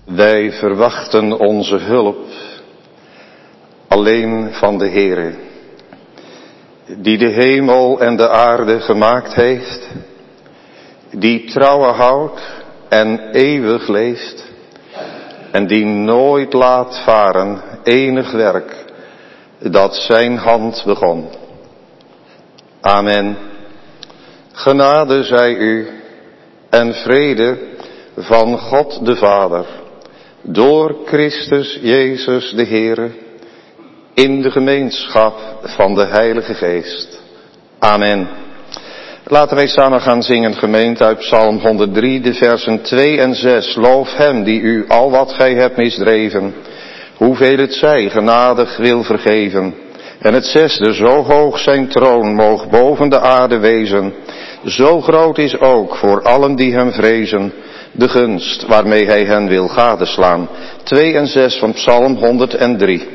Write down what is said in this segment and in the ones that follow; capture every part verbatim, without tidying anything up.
Wij verwachten onze hulp alleen van de Heere, die de hemel en de aarde gemaakt heeft, die trouwen houdt en eeuwig leeft, en die nooit laat varen enig werk dat zijn hand begon. Amen. Genade zij u en vrede van God de Vader, door Christus Jezus de Heere, in de gemeenschap van de Heilige Geest. Amen. Laten wij samen gaan zingen, gemeente, uit Psalm honderddrie, de versen twee en zes. Loof hem die u al wat gij hebt misdreven, hoeveel het zij genadig wil vergeven. En het zesde, zo hoog zijn troon moog boven de aarde wezen, zo groot is ook voor allen die hem vrezen de gunst waarmee hij hen wil gadeslaan. Twee en zes van Psalm honderddrie.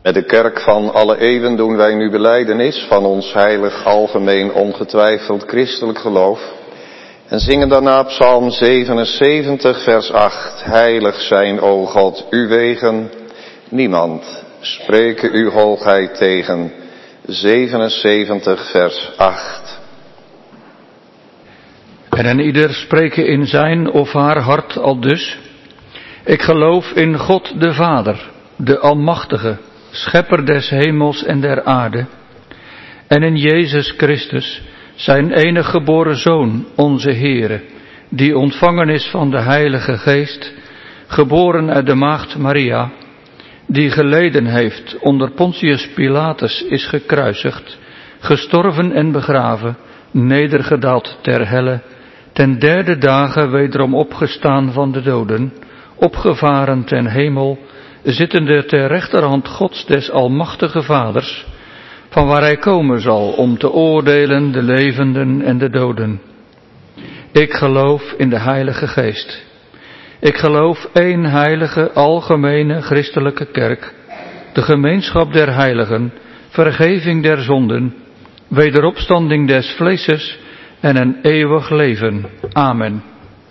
Met de kerk van alle eeuwen doen wij nu belijdenis van ons heilig, algemeen, ongetwijfeld christelijk geloof. En zingen daarna Psalm zevenenzeventig, vers acht. Heilig zijn, o God, uw wegen, niemand spreken uw hoogheid tegen. zevenenzeventig, vers acht. En een ieder spreken in zijn of haar hart aldus. Ik geloof in God de Vader, de Almachtige, Schepper des hemels en der aarde. En in Jezus Christus, zijn enige geboren Zoon, onze Heere, die ontvangen is van de Heilige Geest, geboren uit de maagd Maria, die geleden heeft, onder Pontius Pilatus is gekruisigd, gestorven en begraven, nedergedaald ter helle, ten derde dagen wederom opgestaan van de doden, opgevaren ten hemel, zittende ter rechterhand Gods des Almachtige Vaders, van waar hij komen zal om te oordelen de levenden en de doden. Ik geloof in de Heilige Geest. Ik geloof één heilige, algemene, christelijke kerk, de gemeenschap der heiligen, vergeving der zonden, wederopstanding des vleeses en een eeuwig leven. Amen.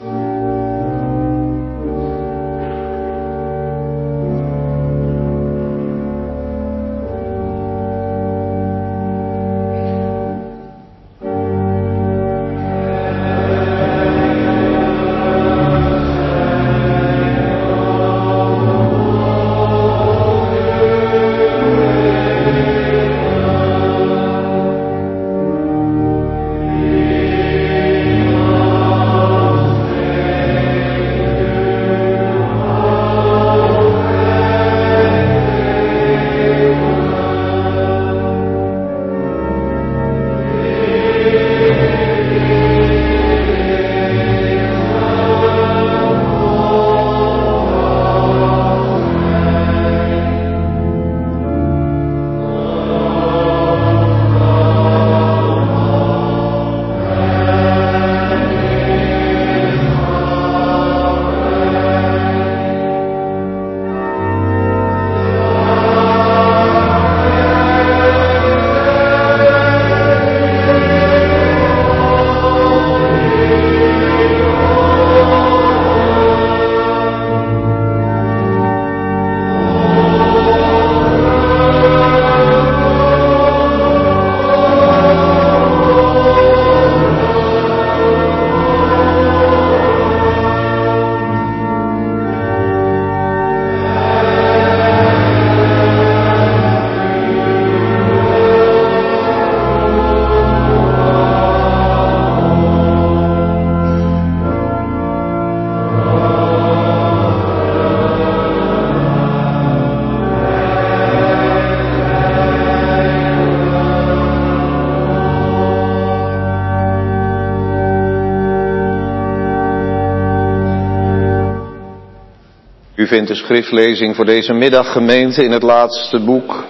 U vindt de schriftlezing voor deze middag, gemeente, in het laatste boek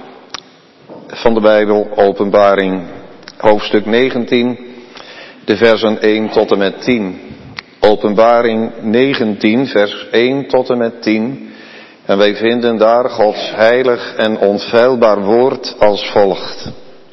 van de Bijbel, Openbaring, hoofdstuk negentien, de versen één tot en met tien. Openbaring negentien, vers één tot en met tien. En wij vinden daar Gods heilig en onfeilbaar woord als volgt.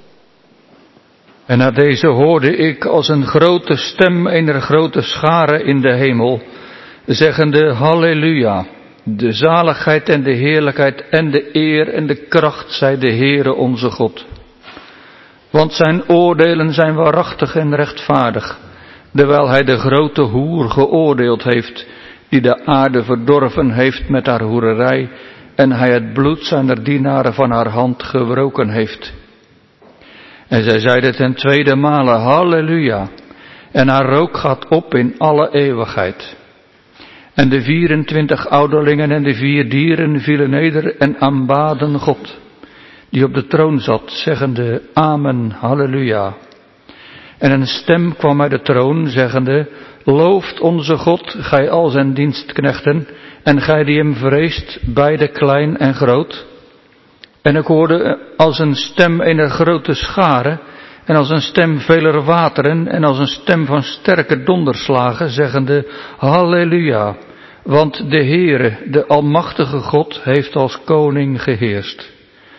En na deze hoorde ik als een grote stem ener grote schare in de hemel, zeggende, Halleluja, de zaligheid en de heerlijkheid en de eer en de kracht zij de Heere onze God. Want zijn oordelen zijn waarachtig en rechtvaardig, terwijl hij de grote hoer geoordeeld heeft, die de aarde verdorven heeft met haar hoererij, en hij het bloed zijner dienaren van haar hand gewroken heeft. En zij zeiden ten tweede male, Halleluja, en haar rook gaat op in alle eeuwigheid. En de vierentwintig ouderlingen en de vier dieren vielen neder en aanbaden God, die op de troon zat, zeggende, Amen, Halleluja. En een stem kwam uit de troon, zeggende, Looft onze God, gij al zijn dienstknechten, en gij die hem vreest, beide klein en groot. En ik hoorde als een stem ener grote schare, en als een stem veler wateren, en als een stem van sterke donderslagen, zeggende, Halleluja, want de Heere, de Almachtige God, heeft als koning geheerst.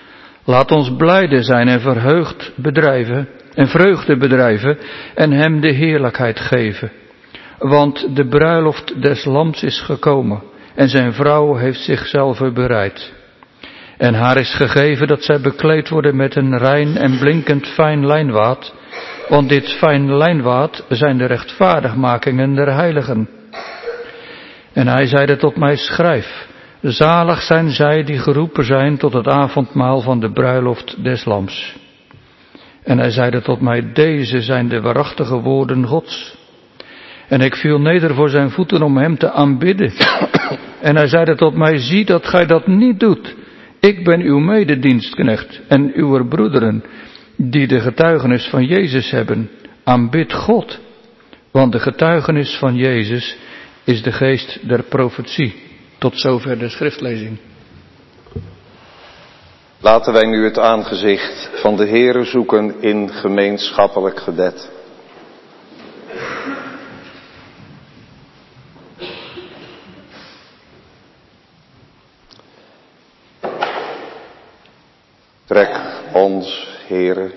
Laat ons blijde zijn en verheugd bedrijven en vreugde bedrijven en hem de heerlijkheid geven. Want de bruiloft des lams is gekomen en zijn vrouw heeft zichzelf bereid. En haar is gegeven dat zij bekleed worden met een rein en blinkend fijn lijnwaad, want dit fijn lijnwaad zijn de rechtvaardigmakingen der heiligen. En hij zeide tot mij, schrijf, zalig zijn zij die geroepen zijn tot het avondmaal van de bruiloft des lams. En hij zeide tot mij, deze zijn de waarachtige woorden Gods. En ik viel neder voor zijn voeten om hem te aanbidden. En hij zeide tot mij, zie dat gij dat niet doet. Ik ben uw mededienstknecht en uw broederen, die de getuigenis van Jezus hebben. Aanbid God, want de getuigenis van Jezus is de geest der profetie. Tot zover de schriftlezing. Laten wij nu het aangezicht van de Heere zoeken in gemeenschappelijk gebed. Trek ons, Heere,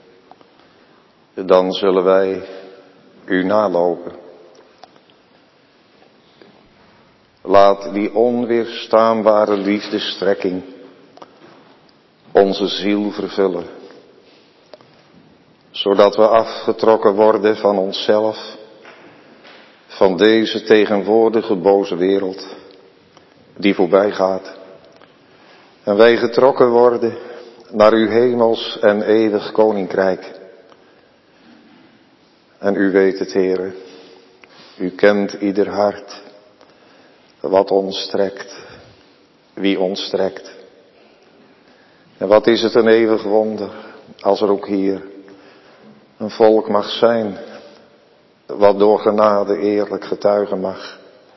dan zullen wij u nalopen. Laat die onweerstaanbare liefdestrekking onze ziel vervullen, zodat we afgetrokken worden van onszelf, van deze tegenwoordige boze wereld die voorbij gaat, en wij getrokken worden naar uw hemels en eeuwig koninkrijk. En u weet het, Heere, u kent ieder hart, wat ons trekt, wie ons trekt. En wat is het een eeuwig wonder, als er ook hier een volk mag zijn, wat door genade eerlijk getuigen mag.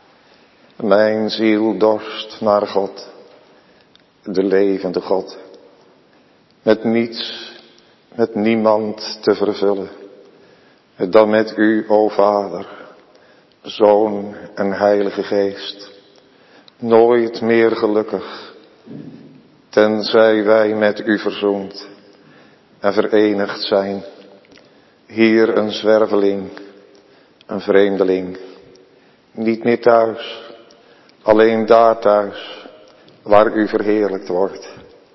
Mijn ziel dorst naar God, de levende God, met niets, met niemand te vervullen, dan met u, o Vader, Zoon en Heilige Geest. Nooit meer gelukkig, tenzij wij met u verzoend en verenigd zijn. Hier een zwerveling, een vreemdeling, niet meer thuis, alleen daar thuis, waar u verheerlijkt wordt.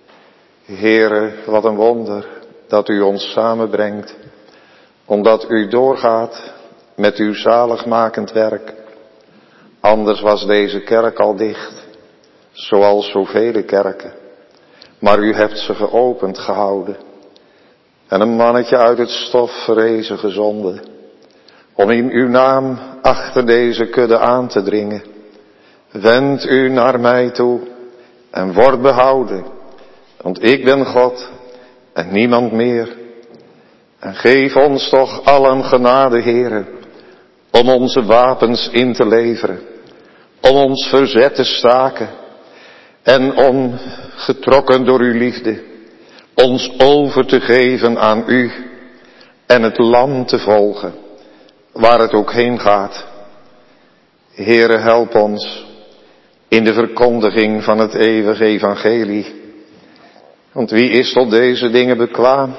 Heere, wat een wonder dat u ons samenbrengt, omdat u doorgaat met uw zaligmakend werk. Anders was deze kerk al dicht, zoals zoveel kerken. Maar u hebt ze geopend gehouden en een mannetje uit het stof verrezen gezonden, om in uw naam achter deze kudde aan te dringen. Wend u naar mij toe en word behouden, want ik ben God en niemand meer. En geef ons toch allen genade, Heere, om onze wapens in te leveren, om ons verzet te staken en om, getrokken door uw liefde, ons over te geven aan u en het lam te volgen, waar het ook heen gaat. Heere, help ons in de verkondiging van het eeuwige evangelie. Want wie is tot deze dingen bekwaam?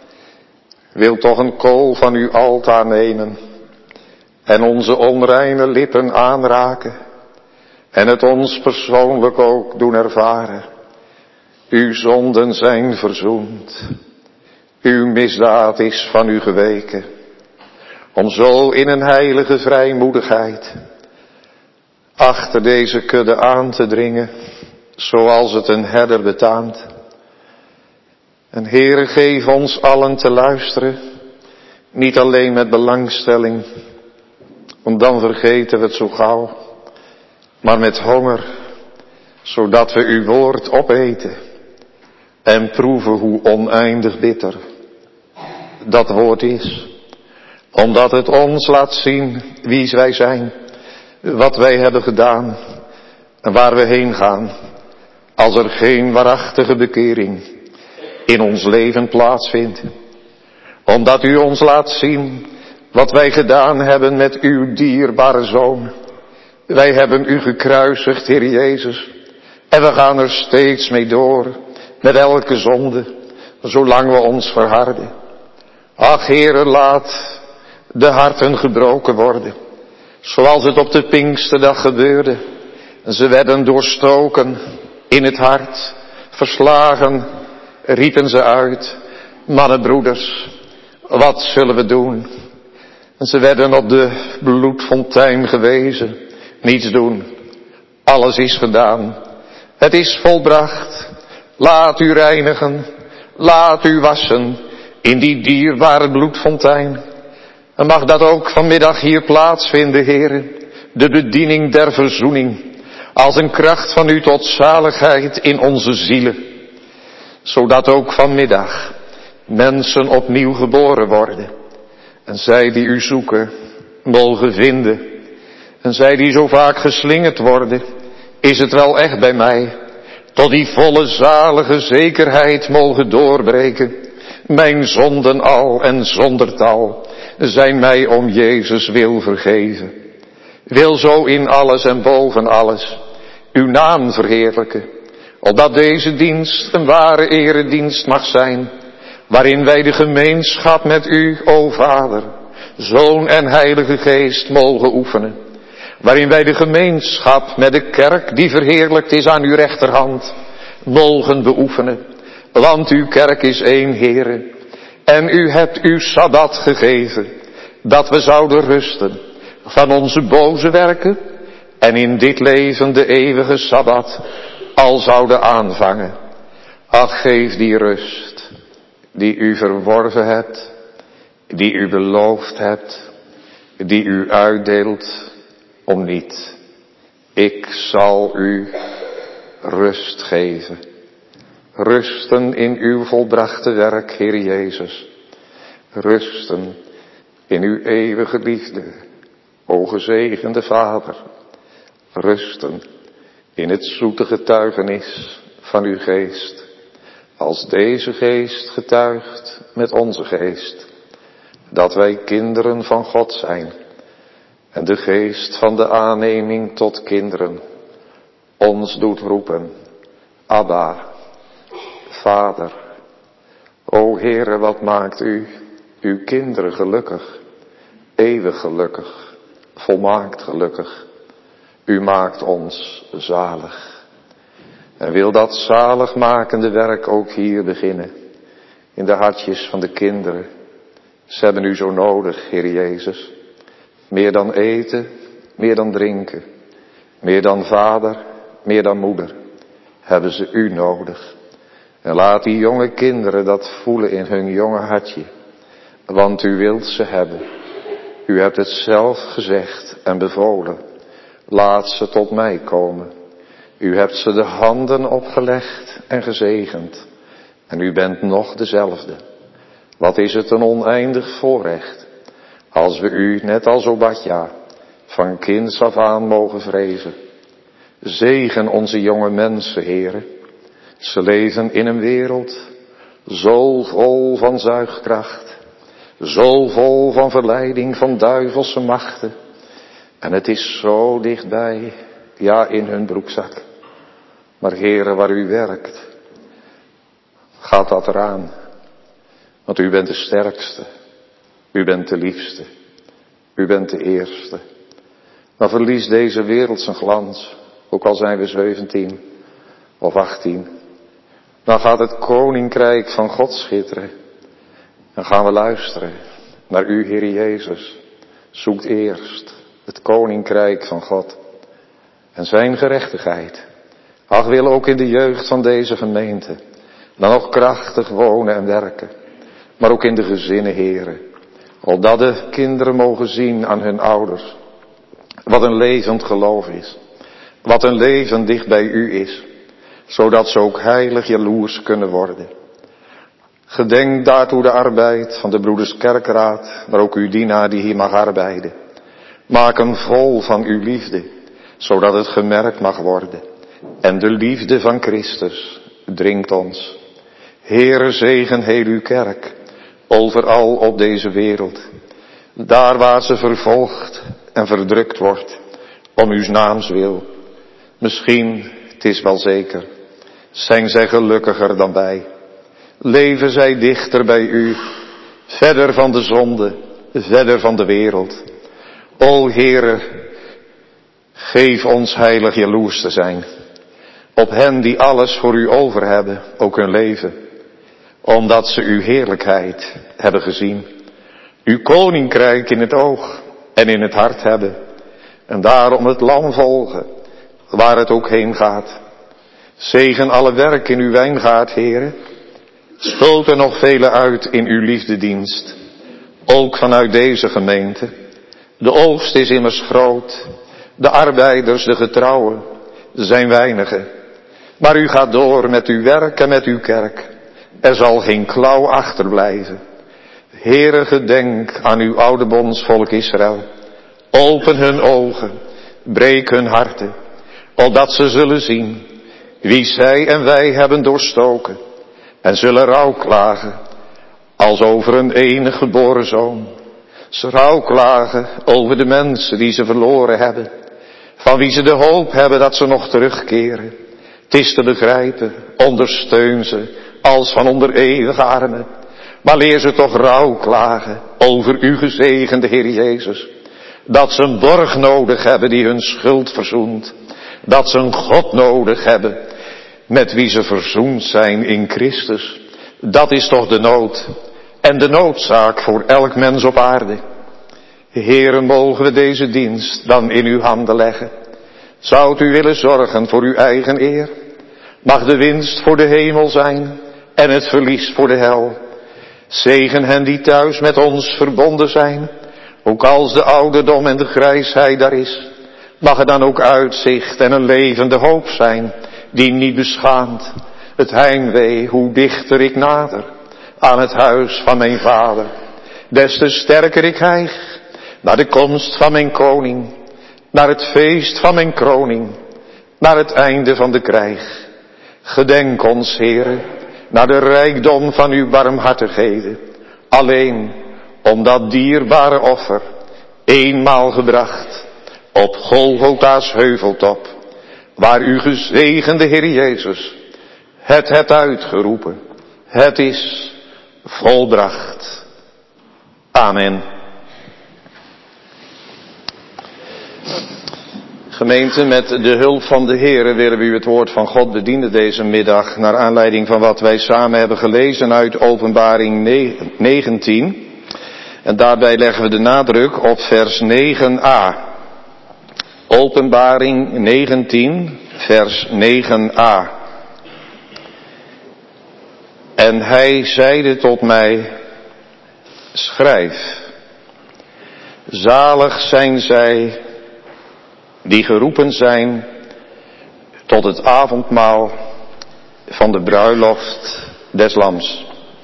Wil toch een kool van uw altaar nemen en onze onreine lippen aanraken en het ons persoonlijk ook doen ervaren. Uw zonden zijn verzoend, uw misdaad is van u geweken, om zo in een heilige vrijmoedigheid achter deze kudde aan te dringen, zoals het een herder betaamt. En Heere, geef ons allen te luisteren, niet alleen met belangstelling, want dan vergeten we het zo gauw, maar met honger, zodat we uw woord opeten en proeven hoe oneindig bitter dat woord is, omdat het ons laat zien wie wij zijn, wat wij hebben gedaan en waar we heen gaan, als er geen waarachtige bekering in ons leven plaatsvindt. Omdat u ons laat zien wat wij gedaan hebben met uw dierbare Zoon. Wij hebben u gekruisigd, Heer Jezus, en we gaan er steeds mee door met elke zonde, zolang we ons verharden. Ach, Heere, laat de harten gebroken worden, zoals het op de Pinksterdag gebeurde. Ze werden doorstoken in het hart, verslagen, riepen ze uit, mannen, broeders, wat zullen we doen? En ze werden op de bloedfontein gewezen, niets doen, alles is gedaan, het is volbracht, laat u reinigen, laat u wassen in die dierbare bloedfontein. En mag dat ook vanmiddag hier plaatsvinden, Heere, de bediening der verzoening, als een kracht van u tot zaligheid in onze zielen. Zodat ook vanmiddag mensen opnieuw geboren worden. En zij die u zoeken, mogen vinden. En zij die zo vaak geslingerd worden, is het wel echt bij mij, tot die volle zalige zekerheid mogen doorbreken. Mijn zonden al en zonder tal zijn mij om Jezus wil vergeven. Wil zo in alles en boven alles uw naam verheerlijken, opdat deze dienst een ware eredienst mag zijn, waarin wij de gemeenschap met u, o Vader, Zoon en Heilige Geest mogen oefenen. Waarin wij de gemeenschap met de kerk, die verheerlijkt is aan uw rechterhand, mogen beoefenen. Want uw kerk is één, Heere, en u hebt uw Sabbat gegeven, dat we zouden rusten van onze boze werken en in dit leven de eeuwige Sabbat al zouden aanvangen. Ach, geef die rust die u verworven hebt, die u beloofd hebt, die u uitdeelt om niet. Ik zal u rust geven. Rusten in uw volbrachte werk, Heer Jezus. Rusten in uw eeuwige liefde, o gezegende Vader. Rusten in het zoete getuigenis van uw geest. Als deze geest getuigt met onze geest, dat wij kinderen van God zijn. En de geest van de aanneming tot kinderen ons doet roepen, Abba, Vader. O Heere, wat maakt u uw kinderen gelukkig, eeuwig gelukkig, volmaakt gelukkig. U maakt ons zalig. En wil dat zaligmakende werk ook hier beginnen, in de hartjes van de kinderen. Ze hebben u zo nodig, Heer Jezus. Meer dan eten, meer dan drinken, meer dan vader, meer dan moeder, hebben ze u nodig. En laat die jonge kinderen dat voelen in hun jonge hartje, want u wilt ze hebben. U hebt het zelf gezegd en bevolen. Laat ze tot mij komen. U hebt ze de handen opgelegd en gezegend. En u bent nog dezelfde. Wat is het een oneindig voorrecht, als we u, net als Obadja, van kinds af aan mogen vrezen. Zegen onze jonge mensen, Heere. Ze leven in een wereld zo vol van zuigkracht, zo vol van verleiding van duivelse machten. En het is zo dichtbij, ja, in hun broekzak. Maar Heere, waar u werkt, gaat dat eraan. Want u bent de sterkste, u bent de liefste, u bent de eerste. Dan verliest deze wereld zijn glans, ook al zijn we zeventien of achttien. Dan gaat het koninkrijk van God schitteren. Dan gaan we luisteren naar u, Heer Jezus. Zoekt eerst het koninkrijk van God en zijn gerechtigheid. Ach, wil ook in de jeugd van deze gemeente dan nog krachtig wonen en werken. Maar ook in de gezinnen, Heere. Opdat de kinderen mogen zien aan hun ouders wat een levend geloof is. Wat een leven dicht bij u is. Zodat ze ook heilig jaloers kunnen worden. Gedenk daartoe de arbeid van de broeders Kerkraad, maar ook uw dienaar die hier mag arbeiden. Maak hem vol van uw liefde, zodat het gemerkt mag worden. En de liefde van Christus dringt ons. Heere, zegen heel uw kerk, overal op deze wereld. Daar waar ze vervolgd en verdrukt wordt, om uw naams wil. Misschien, het is wel zeker, zijn zij gelukkiger dan wij. Leven zij dichter bij u, verder van de zonde, verder van de wereld. O Heere, geef ons heilig jaloers te zijn op hen die alles voor u over hebben, ook hun leven, omdat ze uw heerlijkheid hebben gezien, uw koninkrijk in het oog en in het hart hebben, en daarom het lam volgen, waar het ook heen gaat. Zegen alle werk in uw wijngaard, Heere. Stoot er nog vele uit in uw liefdedienst, ook vanuit deze gemeente. De oogst is immers groot, de arbeiders, de getrouwen, zijn weinigen. Maar u gaat door met uw werk en met uw kerk. Er zal geen klauw achterblijven. Heere, gedenk aan uw oude bondsvolk Israël. Open hun ogen, breek hun harten, opdat ze zullen zien wie zij en wij hebben doorstoken, en zullen rouw klagen als over een enige geboren zoon. Ze rouw klagen over de mensen die ze verloren hebben, van wie ze de hoop hebben dat ze nog terugkeren. Het is te begrijpen, ondersteun ze als van onder eeuwige armen, maar leer ze toch rouw klagen over uw gezegende Heer Jezus. Dat ze een borg nodig hebben die hun schuld verzoent. Dat ze een God nodig hebben met wie ze verzoend zijn in Christus. Dat is toch de nood en de noodzaak voor elk mens op aarde. Heere, mogen we deze dienst dan in uw handen leggen. Zoudt u willen zorgen voor uw eigen eer? Mag de winst voor de hemel zijn en het verlies voor de hel. Zegen hen die thuis met ons verbonden zijn, ook als de ouderdom en de grijsheid daar is. Mag er dan ook uitzicht en een levende hoop zijn, die niet beschaamt het heimwee, hoe dichter ik nader aan het huis van mijn vader. Des te sterker ik hijg naar de komst van mijn koning, naar het feest van mijn kroning, naar het einde van de krijg. Gedenk ons, Heere, naar de rijkdom van uw barmhartigheden, alleen om dat dierbare offer, eenmaal gebracht, op Golgotha's heuveltop, waar uw gezegende Heer Jezus het hebt uitgeroepen. Het is volbracht. Amen. Gemeente, met de hulp van de Heere willen we u het woord van God bedienen deze middag, naar aanleiding van wat wij samen hebben gelezen uit Openbaring negentien. En daarbij leggen we de nadruk op vers negen a. Openbaring negentien, vers negen a. En hij zeide tot mij, schrijf, zalig zijn zij die geroepen zijn tot het avondmaal van de bruiloft des Lams.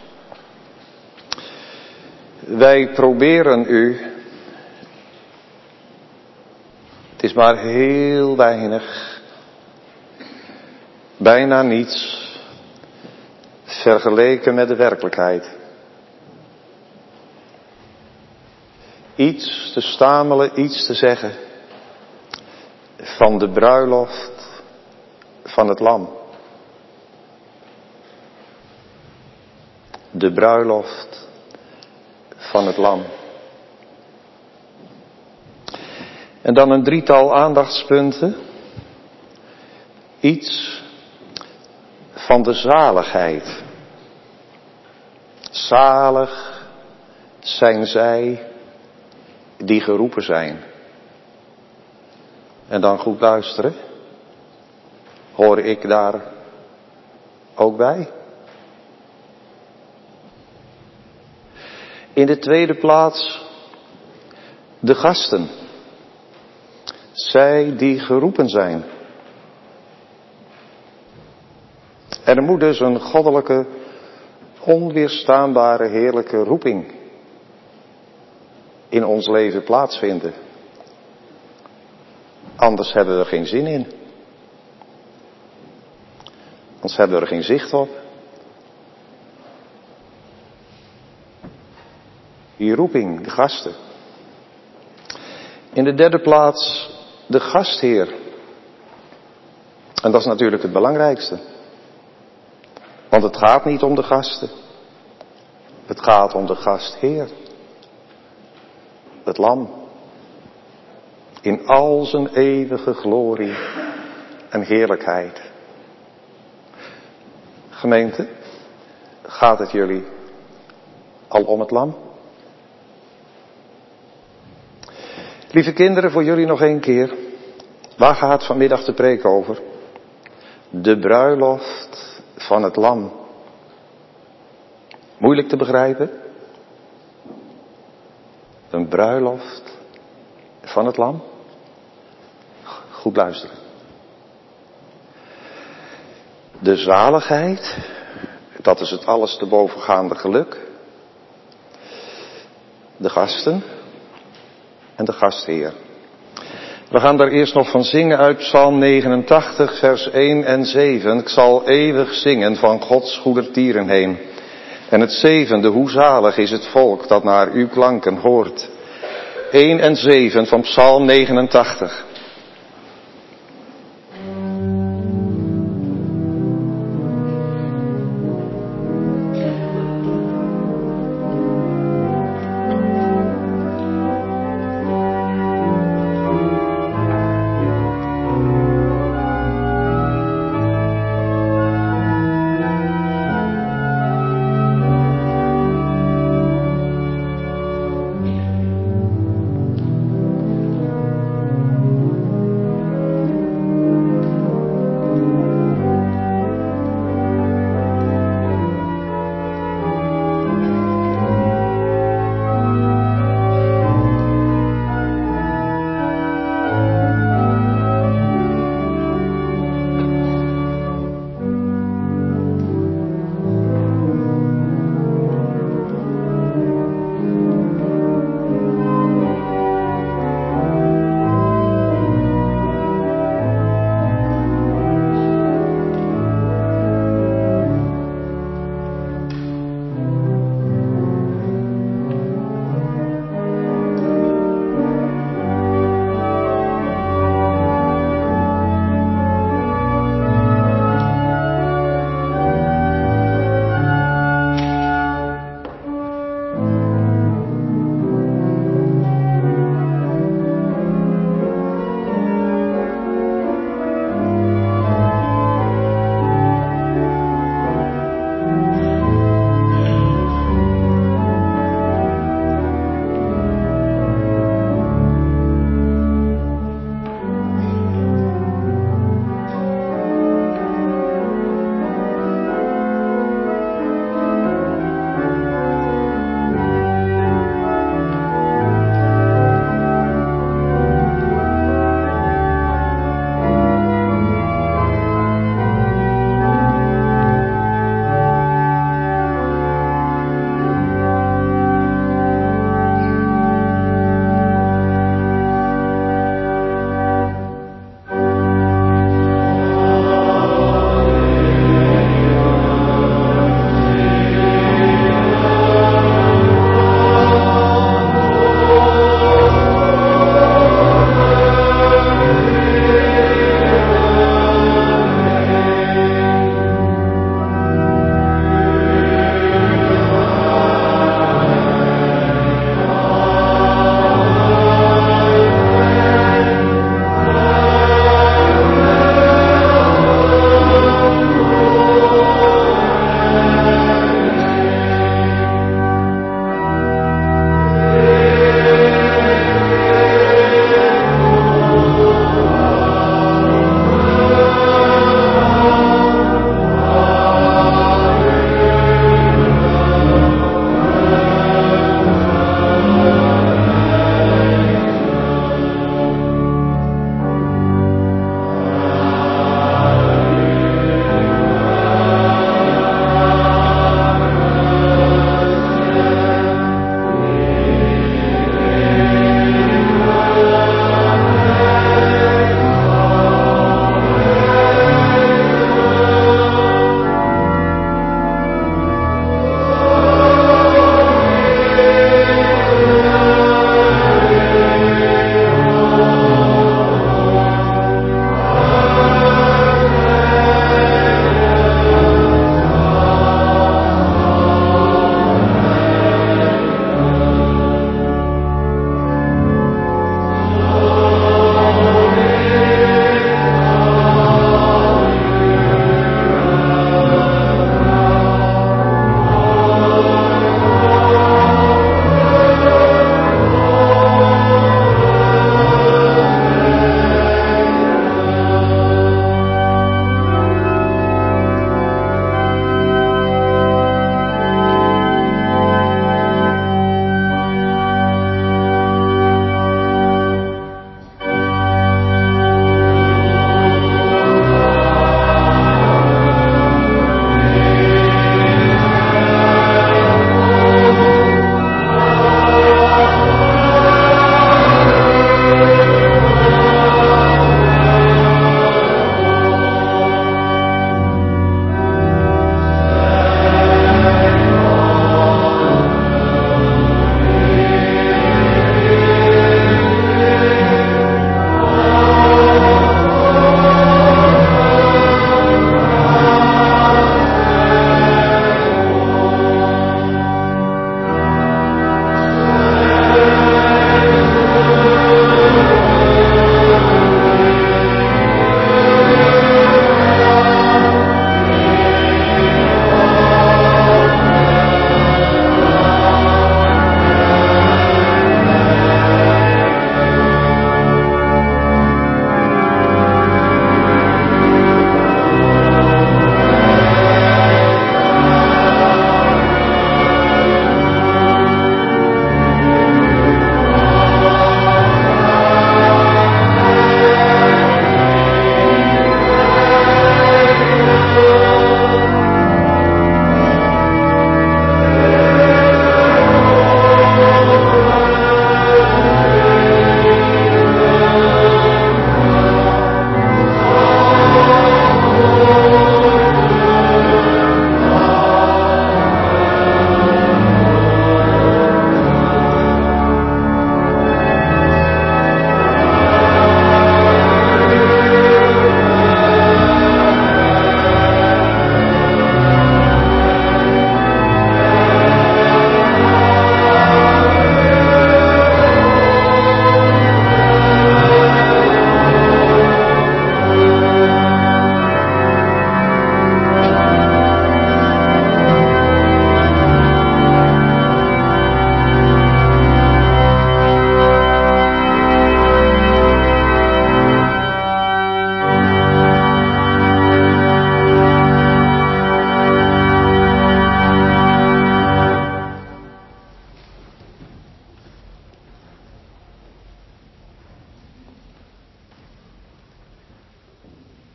Wij proberen u, het is maar heel weinig, bijna niets, vergeleken met de werkelijkheid. Iets te stamelen, iets te zeggen van de bruiloft van het Lam. De bruiloft van het Lam. En dan een drietal aandachtspunten. Iets van de zaligheid. Zalig zijn zij die geroepen zijn. En dan goed luisteren. Hoor ik daar ook bij? In de tweede plaats de gasten. Zij die geroepen zijn. Er moet dus een goddelijke, onweerstaanbare, heerlijke roeping in ons leven plaatsvinden. Anders hebben we er geen zin in. Anders hebben we er geen zicht op. Die roeping, de gasten. In de derde plaats de gastheer. En dat is natuurlijk het belangrijkste. Want het gaat niet om de gasten. Het gaat om de gastheer. Het lam. In al zijn eeuwige glorie en heerlijkheid. Gemeente, gaat het jullie al om het lam? Lieve kinderen, voor jullie nog één keer. Waar gaat vanmiddag de preek over? De bruiloft van het lam. Moeilijk te begrijpen? Een bruiloft van het lam? Goed luisteren. De zaligheid, dat is het alles te bovengaande geluk. De gasten en de gastheer. We gaan daar eerst nog van zingen uit Psalm negenentachtig, vers één en zeven. Ik zal eeuwig zingen van Gods goedertieren heen. En het zevende, hoe zalig is het volk dat naar uw klanken hoort. één en zeven van Psalm negenentachtig.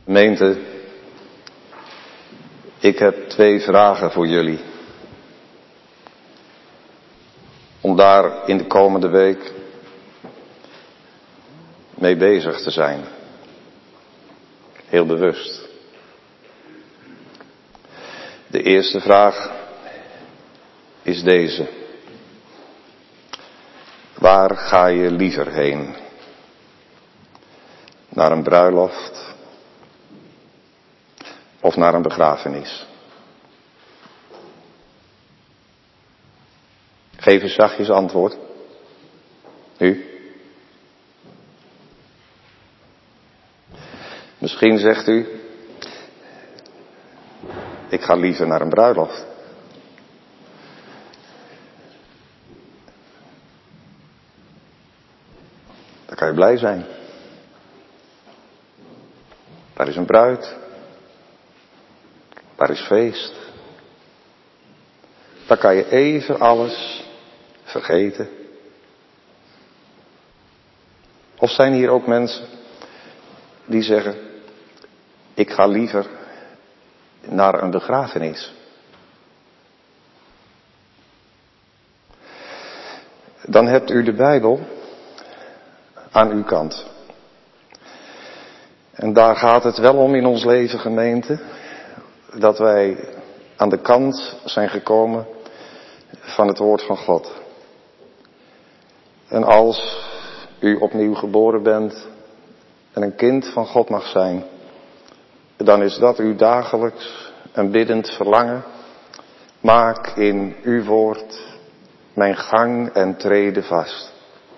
Gemeente, ik heb twee vragen voor jullie. Om daar in de komende week mee bezig te zijn. Heel bewust. De eerste vraag is deze. Waar ga je liever heen? Naar een bruiloft of naar een begrafenis? Geef eens zachtjes antwoord. Nu? Misschien zegt u, ik ga liever naar een bruiloft. Dan kan je blij zijn. Daar is een bruid. Daar is feest. Daar kan je even alles vergeten. Of zijn hier ook mensen die zeggen, ik ga liever naar een begrafenis. Dan hebt u de Bijbel aan uw kant. En daar gaat het wel om in ons leven, gemeente, dat wij aan de kant zijn gekomen van het woord van God. En als u opnieuw geboren bent en een kind van God mag zijn, dan is dat uw dagelijks een biddend verlangen. Maak in uw woord mijn gang en treden vast.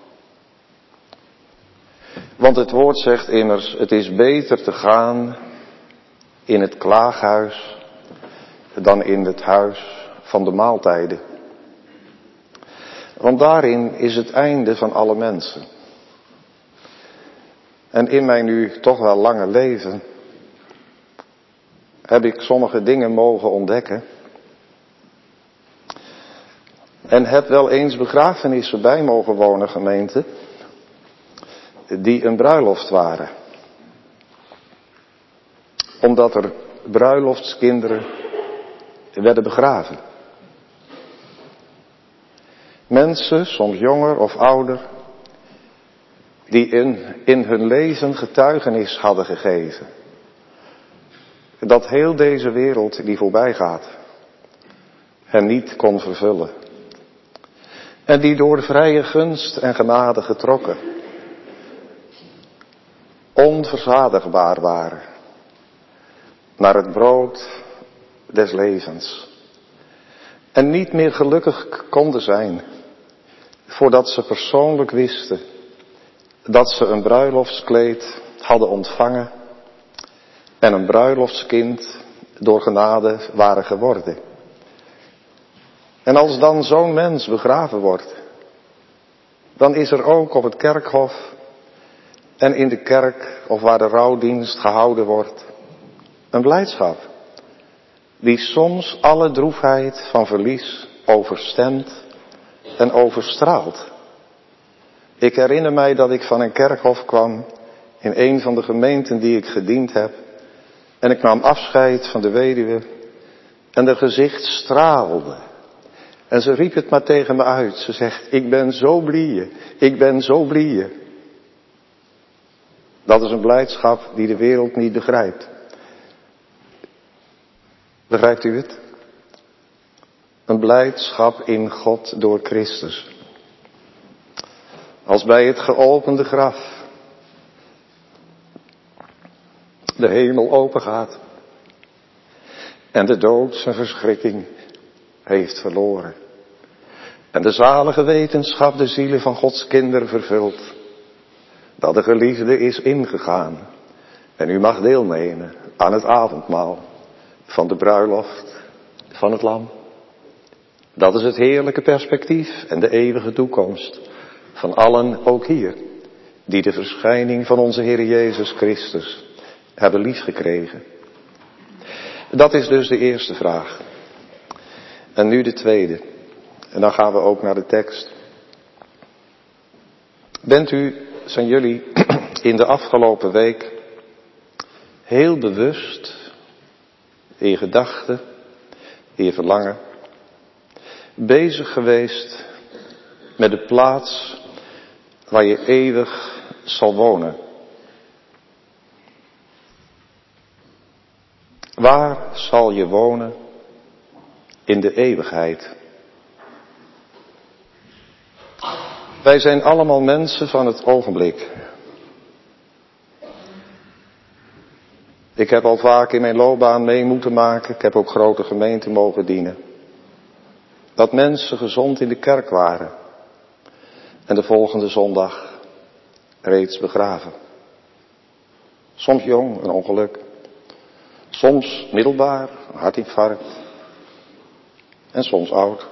Want het woord zegt immers, het is beter te gaan in het klaaghuis dan in het huis van de maaltijden. Want daarin is het einde van alle mensen. En in mijn nu toch wel lange leven heb ik sommige dingen mogen ontdekken. En heb wel eens begrafenissen bij mogen wonen, gemeente, die een bruiloft waren. Omdat er bruiloftskinderen werden begraven. Mensen, soms jonger of ouder, die in, in hun leven getuigenis hadden gegeven. Dat heel deze wereld die voorbij gaat, hen niet kon vervullen. En die door vrije gunst en genade getrokken, onverzadigbaar waren naar het brood des levens. En niet meer gelukkig konden zijn, voordat ze persoonlijk wisten dat ze een bruiloftskleed hadden ontvangen en een bruiloftskind door genade waren geworden. En als dan zo'n mens begraven wordt, dan is er ook op het kerkhof en in de kerk of waar de rouwdienst gehouden wordt, een blijdschap die soms alle droefheid van verlies overstemt en overstraalt. Ik herinner mij dat ik van een kerkhof kwam in een van de gemeenten die ik gediend heb. En ik nam afscheid van de weduwe en haar gezicht straalde. En ze riep het maar tegen me uit. Ze zegt, ik ben zo blij, ik ben zo blij. Dat is een blijdschap die de wereld niet begrijpt. Begrijpt u het? Een blijdschap in God door Christus. Als bij het geopende graf de hemel open gaat en de dood zijn verschrikking heeft verloren. En de zalige wetenschap de zielen van Gods kinderen vervult. Dat de geliefde is ingegaan en u mag deelnemen aan het avondmaal van de bruiloft van het Lam. Dat is het heerlijke perspectief en de eeuwige toekomst van allen ook hier, die de verschijning van onze Heer Jezus Christus hebben liefgekregen. Dat is dus de eerste vraag. En nu de tweede. En dan gaan we ook naar de tekst. Bent u, zijn jullie in de afgelopen week heel bewust in je gedachten, in je verlangen, bezig geweest met de plaats waar je eeuwig zal wonen? Waar zal je wonen in de eeuwigheid? Wij zijn allemaal mensen van het ogenblik. Ik heb al vaak in mijn loopbaan mee moeten maken. Ik heb ook grote gemeenten mogen dienen. Dat mensen gezond in de kerk waren. En de volgende zondag reeds begraven. Soms jong, een ongeluk. Soms middelbaar, een hartinfarct. En soms oud.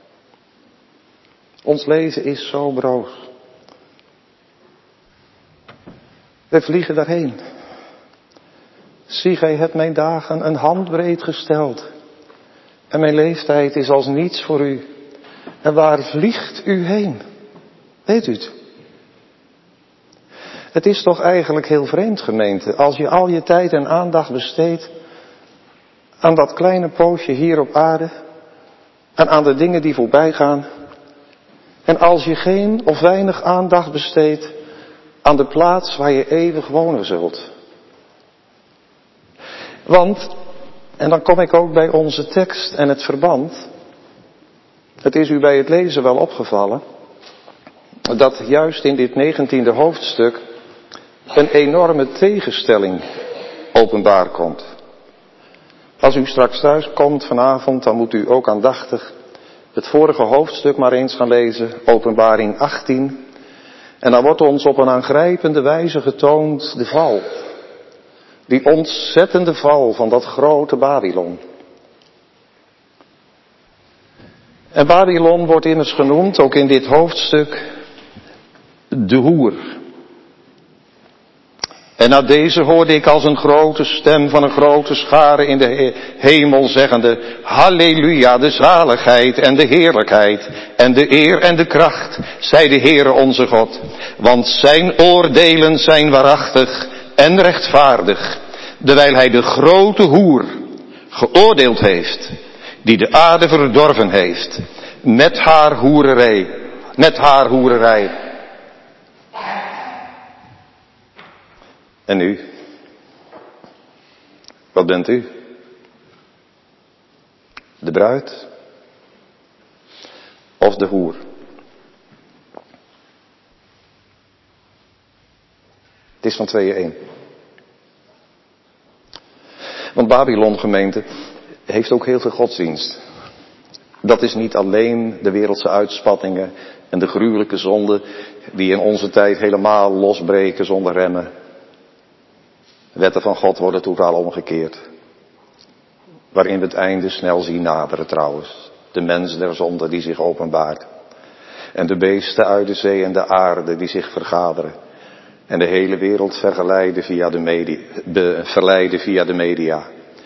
Ons leven is zo broos. We vliegen daarheen. Zie, gij hebt mijn dagen een handbreed gesteld. En mijn leeftijd is als niets voor u. En waar vliegt u heen? Weet u het? Het is toch eigenlijk heel vreemd, gemeente, als je al je tijd en aandacht besteedt aan dat kleine poosje hier op aarde en aan de dingen die voorbij gaan. En als je geen of weinig aandacht besteedt aan de plaats waar je eeuwig wonen zult. Want, en dan kom ik ook bij onze tekst en het verband. Het is u bij het lezen wel opgevallen dat juist in dit negentiende hoofdstuk een enorme tegenstelling openbaar komt. Als u straks thuis komt vanavond, dan moet u ook aandachtig het vorige hoofdstuk maar eens gaan lezen, Openbaring achttien. En dan wordt ons op een aangrijpende wijze getoond de val. Die ontzettende val van dat grote Babylon. En Babylon wordt immers genoemd, ook in dit hoofdstuk, de hoer. En na deze hoorde ik als een grote stem van een grote schare in de hemel zeggende: Halleluja, de zaligheid en de heerlijkheid en de eer en de kracht, zij de Heere onze God. Want zijn oordelen zijn waarachtig en rechtvaardig, terwijl hij de grote hoer geoordeeld heeft, die de aarde verdorven heeft, met haar hoererij, met haar hoererij. En u? Wat bent u? De bruid? Of de hoer? Het is van tweeën één. Want Babylon, gemeente, heeft ook heel veel godsdienst. Dat is niet alleen de wereldse uitspattingen en de gruwelijke zonden die in onze tijd helemaal losbreken zonder remmen. Wetten van God worden totaal omgekeerd. Waarin we het einde snel zien naderen trouwens. De mens der zonde die zich openbaart. En de beesten uit de zee en de aarde die zich vergaderen. En de hele wereld vergeleiden via de media, be, verleiden via de media.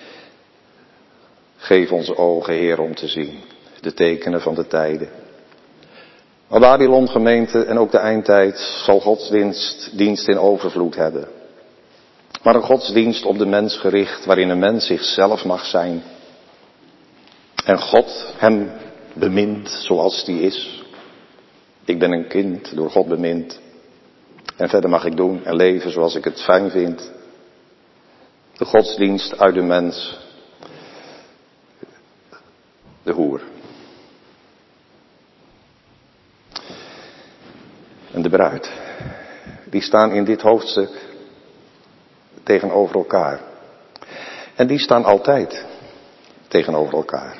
Geef onze ogen, Heer, om te zien. De tekenen van de tijden. Maar Babylon, gemeente, en ook de eindtijd zal godsdienst dienst in overvloed hebben. Maar een godsdienst op de mens gericht, waarin een mens zichzelf mag zijn. En God hem bemint zoals die is. Ik ben een kind, door God bemind. En verder mag ik doen en leven zoals ik het fijn vind. De godsdienst uit de mens. De hoer. En de bruid. Die staan in dit hoofdstuk tegenover elkaar. En die staan altijd tegenover elkaar.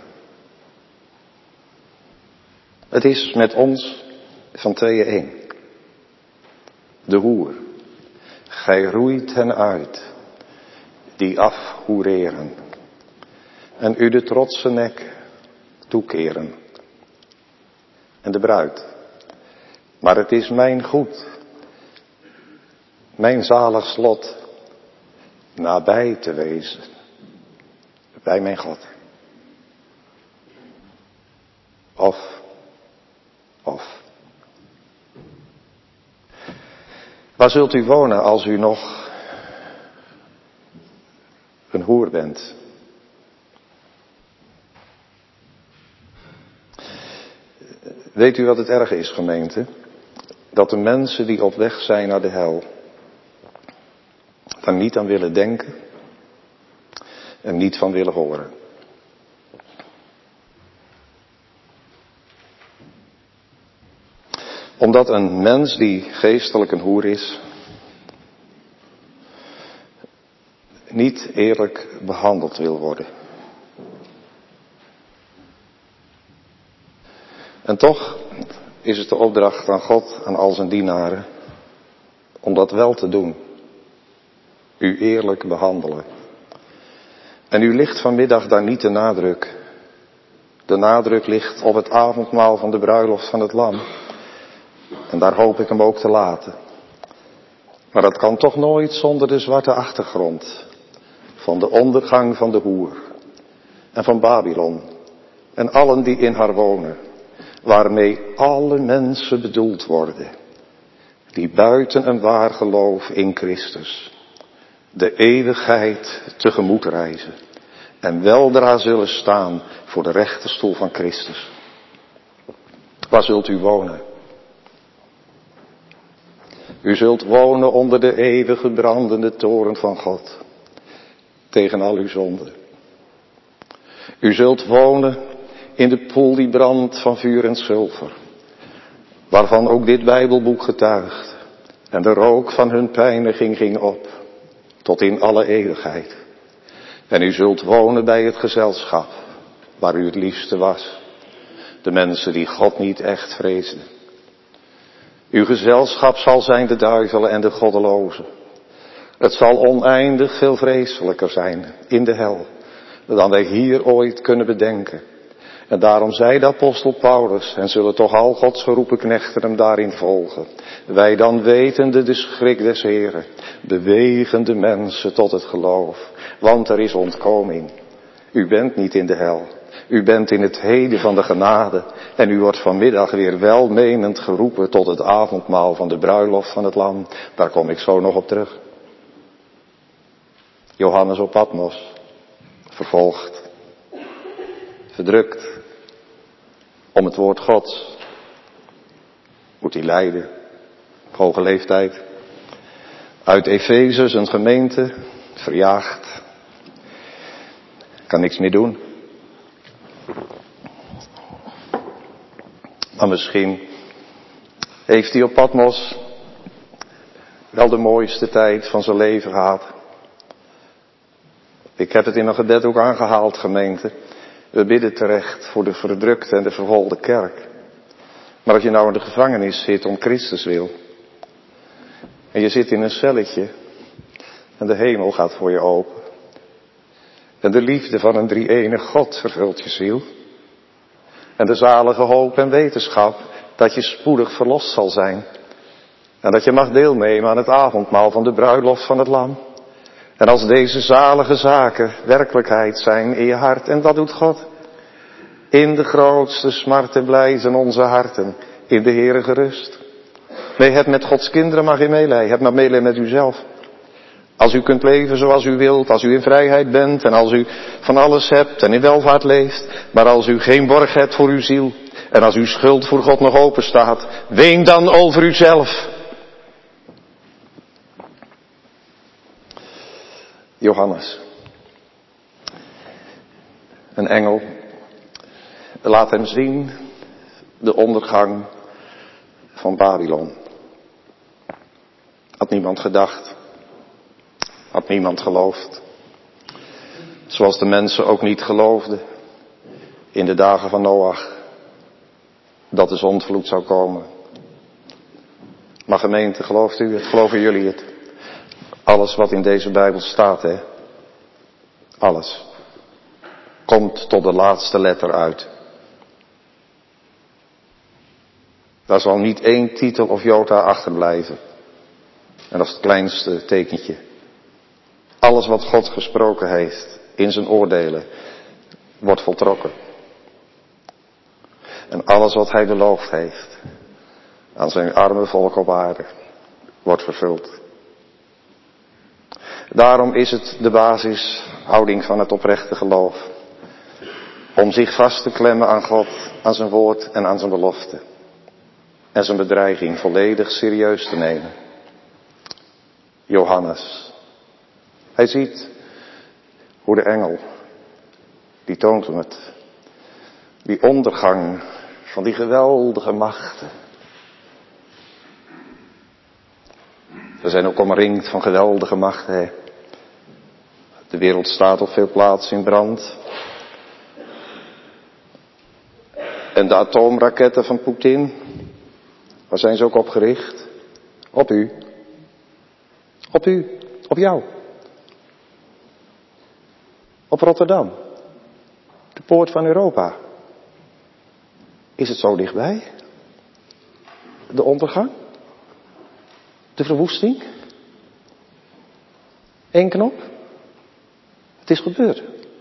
Het is met ons van tweeën één. De hoer. Gij roeit hen uit, die afhoereren. En u de trotse nek toekeren. En de bruid. Maar het is mijn goed, mijn zalig slot, nabij te wezen, bij mijn God. Of, of. Waar zult u wonen als u nog een hoer bent. Weet u wat het erge is, gemeente? Dat de mensen die op weg zijn naar de hel daar niet aan willen denken en niet van willen horen. Omdat een mens die geestelijk een hoer is, niet eerlijk behandeld wil worden. En toch is het de opdracht aan God, aan al zijn dienaren, om dat wel te doen. U eerlijk behandelen. En u ligt vanmiddag daar niet de nadruk. De nadruk ligt op het avondmaal van de bruiloft van het Lam. En daar hoop ik hem ook te laten. Maar dat kan toch nooit zonder de zwarte achtergrond van de ondergang van de hoer en van Babylon en allen die in haar wonen, waarmee alle mensen bedoeld worden, die buiten een waar geloof in Christus de eeuwigheid tegemoet reizen en weldra zullen staan voor de rechterstoel van Christus. Waar zult u wonen? U zult wonen onder de eeuwige brandende toren van God, tegen al uw zonden. U zult wonen in de poel die brandt van vuur en zilver, waarvan ook dit Bijbelboek getuigt. En de rook van hun pijniging ging op, tot in alle eeuwigheid. En u zult wonen bij het gezelschap, waar u het liefste was. De mensen die God niet echt vreesden. Uw gezelschap zal zijn de duivelen en de goddelozen. Het zal oneindig veel vreselijker zijn in de hel, dan wij hier ooit kunnen bedenken. En daarom zei de apostel Paulus, en zullen toch al Gods geroepen knechten hem daarin volgen. Wij dan wetende de schrik des Heren, bewegen de mensen tot het geloof. Want er is ontkoming. U bent niet in de hel. U bent in het heden van de genade. En u wordt vanmiddag weer welmenend geroepen tot het avondmaal van de bruiloft van het Lam. Daar kom ik zo nog op terug. Johannes op Patmos, vervolgd, verdrukt om het woord Gods. Moet hij lijden, op hoge leeftijd. Uit Efeze, zijn gemeente, verjaagd. Kan niks meer doen. Maar misschien heeft hij op Patmos wel de mooiste tijd van zijn leven gehad. Ik heb het in een gebed ook aangehaald, gemeente. We bidden terecht voor de verdrukte en de vervolgde kerk. Maar als je nou in de gevangenis zit om Christus wil, en je zit in een celletje, en de hemel gaat voor je open, en de liefde van een drie-enig God vervult je ziel, en de zalige hoop en wetenschap dat je spoedig verlost zal zijn, en dat je mag deelnemen aan het avondmaal van de bruiloft van het Lam. En als deze zalige zaken werkelijkheid zijn in je hart, en dat doet God, in de grootste smart en blij zijn onze harten, in de Heere gerust. Nee, heb met Gods kinderen maar geen meelij, heb maar meelij met uzelf. Als u kunt leven zoals u wilt, als u in vrijheid bent en als u van alles hebt en in welvaart leeft, maar als u geen borg hebt voor uw ziel en als uw schuld voor God nog open staat, ween dan over uzelf. Johannes, een engel, laat hem zien de ondergang van Babylon. Had niemand gedacht, had niemand geloofd. Zoals de mensen ook niet geloofden in de dagen van Noach, dat de zondvloed zou komen. Maar gemeente, gelooft u het? Geloven jullie het? Alles wat in deze Bijbel staat, hè? Alles. Komt tot de laatste letter uit. Daar zal niet één titel of jota achterblijven. En dat is het kleinste tekentje. Alles wat God gesproken heeft in zijn oordelen, wordt voltrokken. En alles wat hij beloofd heeft aan zijn arme volk op aarde, wordt vervuld. Daarom is het de basishouding van het oprechte geloof. Om zich vast te klemmen aan God, aan zijn woord en aan zijn belofte. En zijn bedreiging volledig serieus te nemen. Johannes. Hij ziet hoe de engel, die toont hem het. Die ondergang van die geweldige machten. We zijn ook omringd van geweldige machten. Hè? De wereld staat op veel plaatsen in brand. En de atoomraketten van Poetin, waar zijn ze ook op gericht? Op u. Op u. Op jou. Op Rotterdam. De poort van Europa. Is het zo dichtbij? De ondergang? De verwoesting? Eén knop? Het is gebeurd.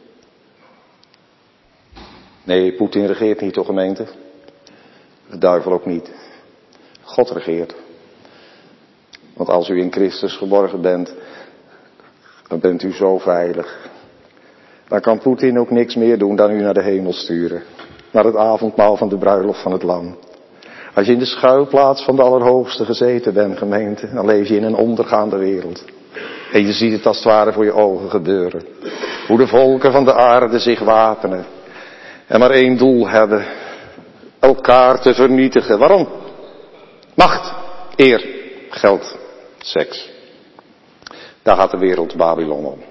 Nee, Poetin regeert niet, toch gemeente? De duivel ook niet. God regeert. Want als u in Christus geborgen bent, dan bent u zo veilig. Dan kan Poetin ook niks meer doen dan u naar de hemel sturen. Naar het avondmaal van de bruiloft van het Lam. Als je in de schuilplaats van de Allerhoogste gezeten bent, gemeente, dan leef je in een ondergaande wereld. En je ziet het als het ware voor je ogen gebeuren. Hoe de volken van de aarde zich wapenen. En maar één doel hebben. Elkaar te vernietigen. Waarom? Macht, eer, geld, seks. Daar gaat de wereld Babylon om.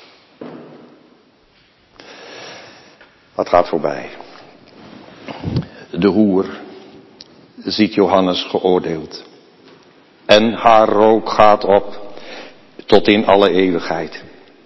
Wat gaat voorbij? De hoer ziet Johannes geoordeeld. En haar rook gaat op tot in alle eeuwigheid.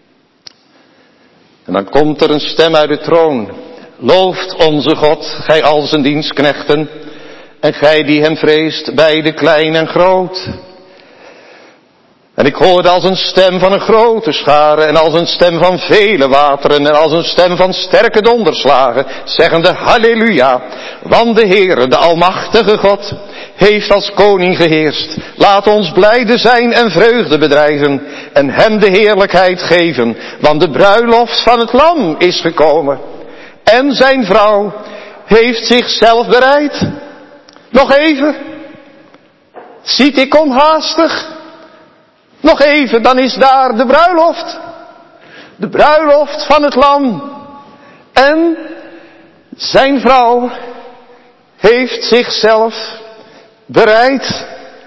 En dan komt er een stem uit de troon. Looft onze God, gij al zijn dienstknechten, en gij die hem vreest, beide klein en groot. En ik hoorde als een stem van een grote schare, en als een stem van vele wateren, en als een stem van sterke donderslagen, zeggende Halleluja, want de Heere, de almachtige God, heeft als koning geheerst. Laat ons blijde zijn en vreugde bedrijven, en hem de heerlijkheid geven, want de bruiloft van het Lam is gekomen. En zijn vrouw heeft zichzelf bereid. Nog even. Ziet, ik kom haastig. Nog even, dan is daar de bruiloft. De bruiloft van het Lam. En zijn vrouw heeft zichzelf bereid.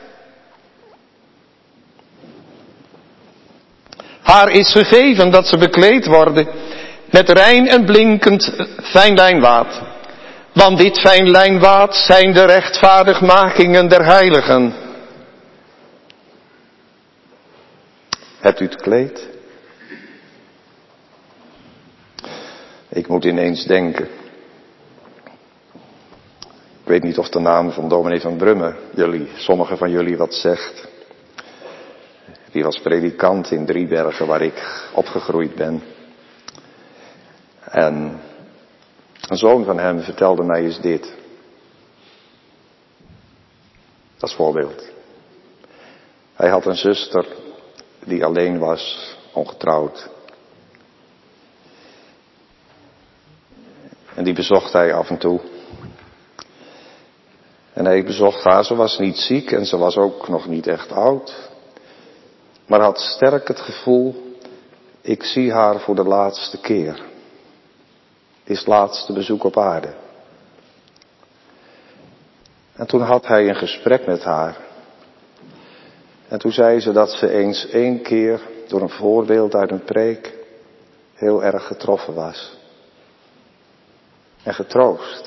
Haar is gegeven dat ze bekleed worden met rein en blinkend fijn lijnwaad. Want dit fijn lijnwaad zijn de rechtvaardigmakingen der heiligen. Hebt u het kleed? Ik moet ineens denken. Ik weet niet of de naam van dominee van Brummen jullie, sommigen van jullie wat zegt. Die was predikant in Driebergen waar ik opgegroeid ben. En een zoon van hem vertelde mij eens dit. Als voorbeeld. Hij had een zuster die alleen was, ongetrouwd. En die bezocht hij af en toe. En hij bezocht haar, ze was niet ziek en ze was ook nog niet echt oud. Maar had sterk het gevoel, ik zie haar voor de laatste keer. Het is het laatste bezoek op aarde. En toen had hij een gesprek met haar. En toen zei ze dat ze eens één keer door een voorbeeld uit een preek heel erg getroffen was. En getroost.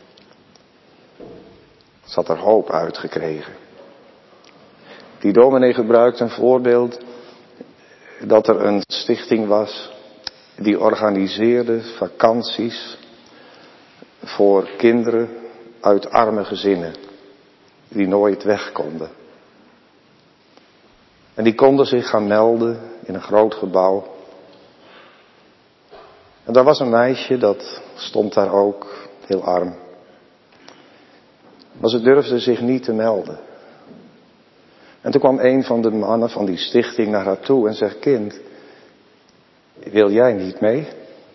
Ze had er hoop uitgekregen. Die dominee gebruikt een voorbeeld dat er een stichting was die organiseerde vakanties voor kinderen uit arme gezinnen die nooit weg konden. En die konden zich gaan melden in een groot gebouw. En daar was een meisje, dat stond daar ook, heel arm. Maar ze durfde zich niet te melden. En toen kwam een van de mannen van die stichting naar haar toe en zegt, kind, wil jij niet mee?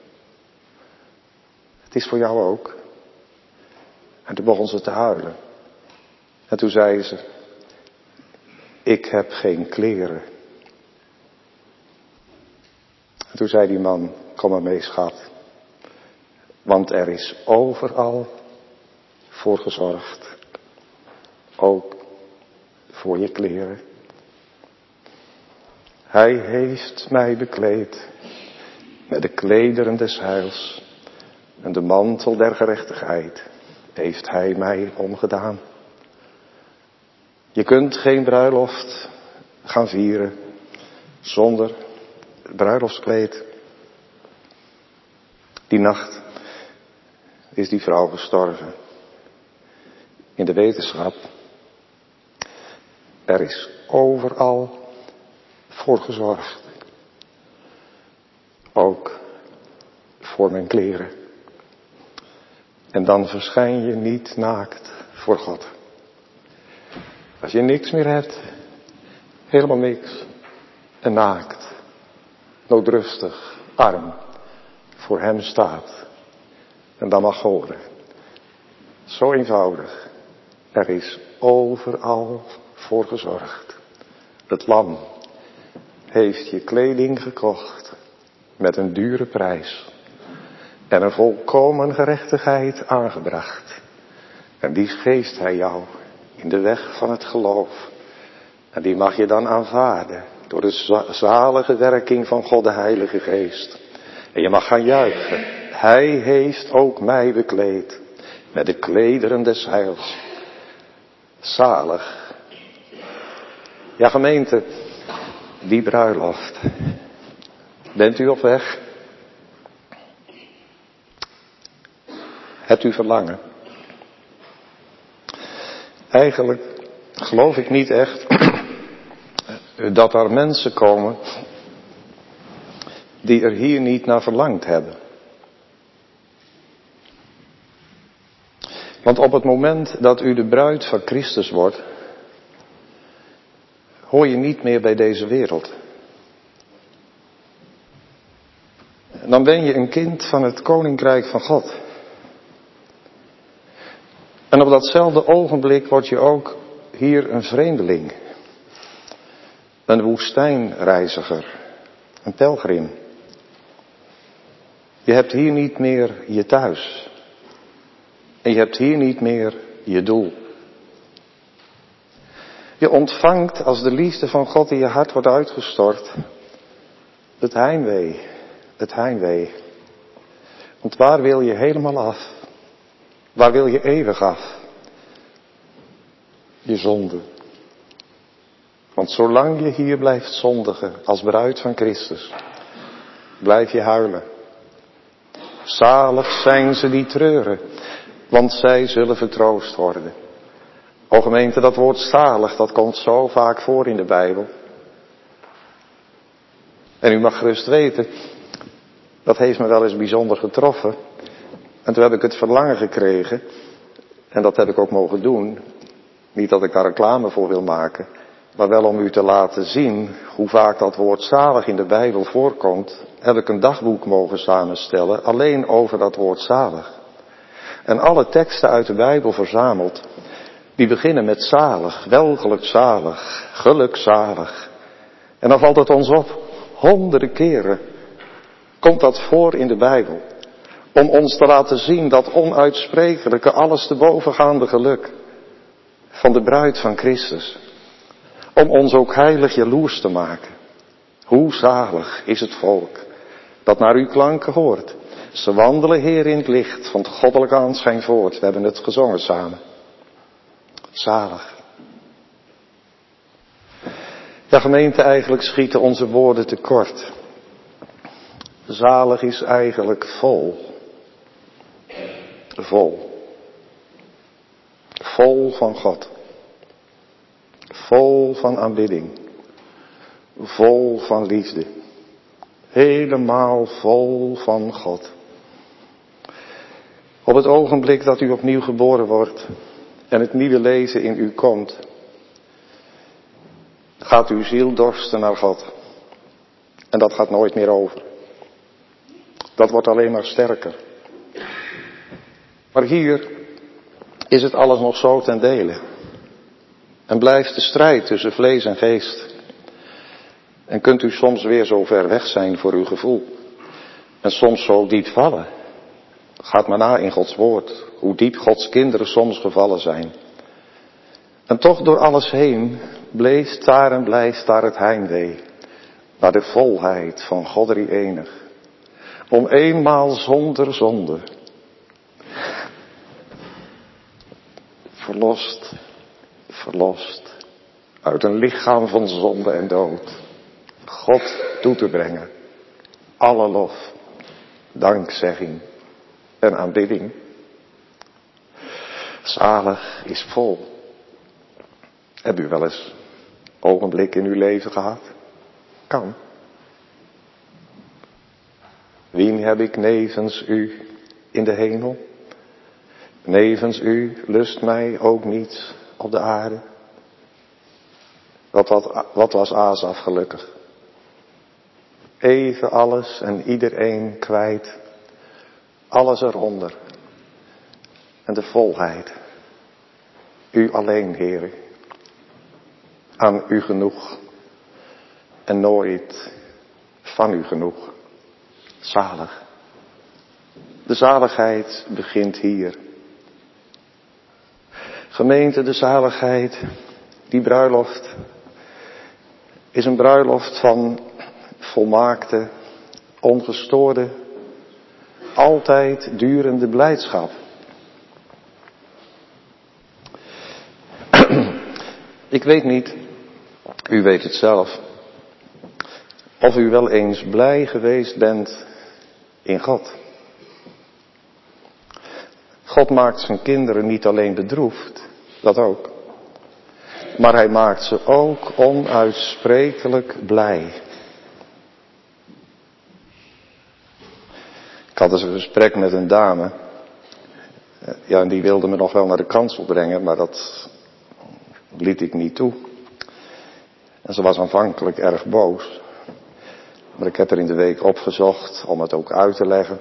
Het is voor jou ook. En toen begon ze te huilen. En toen zei ze, ik heb geen kleren. En toen zei die man, kom maar mee schat. Want er is overal voor gezorgd. Ook voor je kleren. Hij heeft mij bekleed met de klederen des heils. En de mantel der gerechtigheid heeft hij mij omgedaan. Je kunt geen bruiloft gaan vieren zonder bruiloftskleed. Die nacht is die vrouw gestorven. In de wetenschap. Er is overal voor gezorgd. Ook voor mijn kleren. En dan verschijn je niet naakt voor God. Als je niks meer hebt, helemaal niks, en naakt, noodrustig, arm, voor hem staat. En dan mag horen. Zo eenvoudig. Er is overal voor gezorgd. Het lam heeft je kleding gekocht met een dure prijs. En een volkomen gerechtigheid aangebracht. En die geeft hij jou in de weg van het geloof. En die mag je dan aanvaarden door de zalige werking van God de Heilige Geest. En je mag gaan juichen. Hij heeft ook mij bekleed met de klederen des heils. Zalig. Ja, gemeente, die bruiloft. Bent u op weg? Hebt u verlangen? Eigenlijk geloof ik niet echt dat er mensen komen die er hier niet naar verlangd hebben. Want op het moment dat u de bruid van Christus wordt, hoor je niet meer bij deze wereld. Dan ben je een kind van het Koninkrijk van God. En op datzelfde ogenblik word je ook hier een vreemdeling. Een woestijnreiziger. Een pelgrim. Je hebt hier niet meer je thuis. En je hebt hier niet meer je doel. Je ontvangt als de liefde van God in je hart wordt uitgestort. Het heimwee. Het heimwee. Want waar wil je helemaal af? Waar wil je eeuwig af? Je zonde. Want zolang je hier blijft zondigen als bruid van Christus, blijf je huilen. Zalig zijn ze die treuren, want zij zullen vertroost worden. O gemeente, dat woord zalig, dat komt zo vaak voor in de Bijbel. En u mag gerust weten, dat heeft me wel eens bijzonder getroffen. En toen heb ik het verlangen gekregen, en dat heb ik ook mogen doen. Niet dat ik daar reclame voor wil maken, maar wel om u te laten zien hoe vaak dat woord zalig in de Bijbel voorkomt, heb ik een dagboek mogen samenstellen, alleen over dat woord zalig. En alle teksten uit de Bijbel verzameld, die beginnen met zalig, welgeluk zalig, gelukzalig. En dan valt het ons op, honderden keren komt dat voor in de Bijbel. Om ons te laten zien dat onuitsprekelijke, alles te bovengaande geluk van de bruid van Christus. Om ons ook heilig jaloers te maken. Hoe zalig is het volk dat naar uw klanken hoort. Ze wandelen, Heer, in het licht van het goddelijke aanschijn voort. We hebben het gezongen samen. Zalig. Ja, gemeente, eigenlijk schieten onze woorden tekort. Zalig is eigenlijk vol. Vol. Vol van God. Vol van aanbidding. Vol van liefde. Helemaal vol van God. Op het ogenblik dat u opnieuw geboren wordt en het nieuwe leven in u komt, gaat uw ziel dorsten naar God. En dat gaat nooit meer over. Dat wordt alleen maar sterker. Maar hier is het alles nog zo ten dele. En blijft de strijd tussen vlees en geest. En kunt u soms weer zo ver weg zijn voor uw gevoel. En soms zo diep vallen. Gaat maar na in Gods woord. Hoe diep Gods kinderen soms gevallen zijn. En toch door alles heen bleef daar en blijft daar het heimwee. Naar de volheid van God drie enig. Om eenmaal zonder zonde. Verlost, verlost. Uit een lichaam van zonde en dood. God toe te brengen. Alle lof, dankzegging en aanbidding. Zalig is vol. Heb u wel eens ogenblik in uw leven gehad? Kan. Wien heb ik nevens u in de hemel? Nevens u lust mij ook niet op de aarde. Wat, wat, wat was Asaf gelukkig. Even alles en iedereen kwijt. Alles eronder. En de volheid. U alleen, Heere. Aan u genoeg. En nooit van u genoeg. Zalig. De zaligheid begint hier. Gemeente, de zaligheid, die bruiloft, is een bruiloft van volmaakte, ongestoorde, altijd durende blijdschap. Ik weet niet, u weet het zelf, of u wel eens blij geweest bent in God. God maakt zijn kinderen niet alleen bedroefd, dat ook. Maar hij maakt ze ook onuitsprekelijk blij. Ik had eens een gesprek met een dame. Ja, en die wilde me nog wel naar de kansel brengen, maar dat liet ik niet toe. En ze was aanvankelijk erg boos. Maar ik heb er in de week opgezocht om het ook uit te leggen.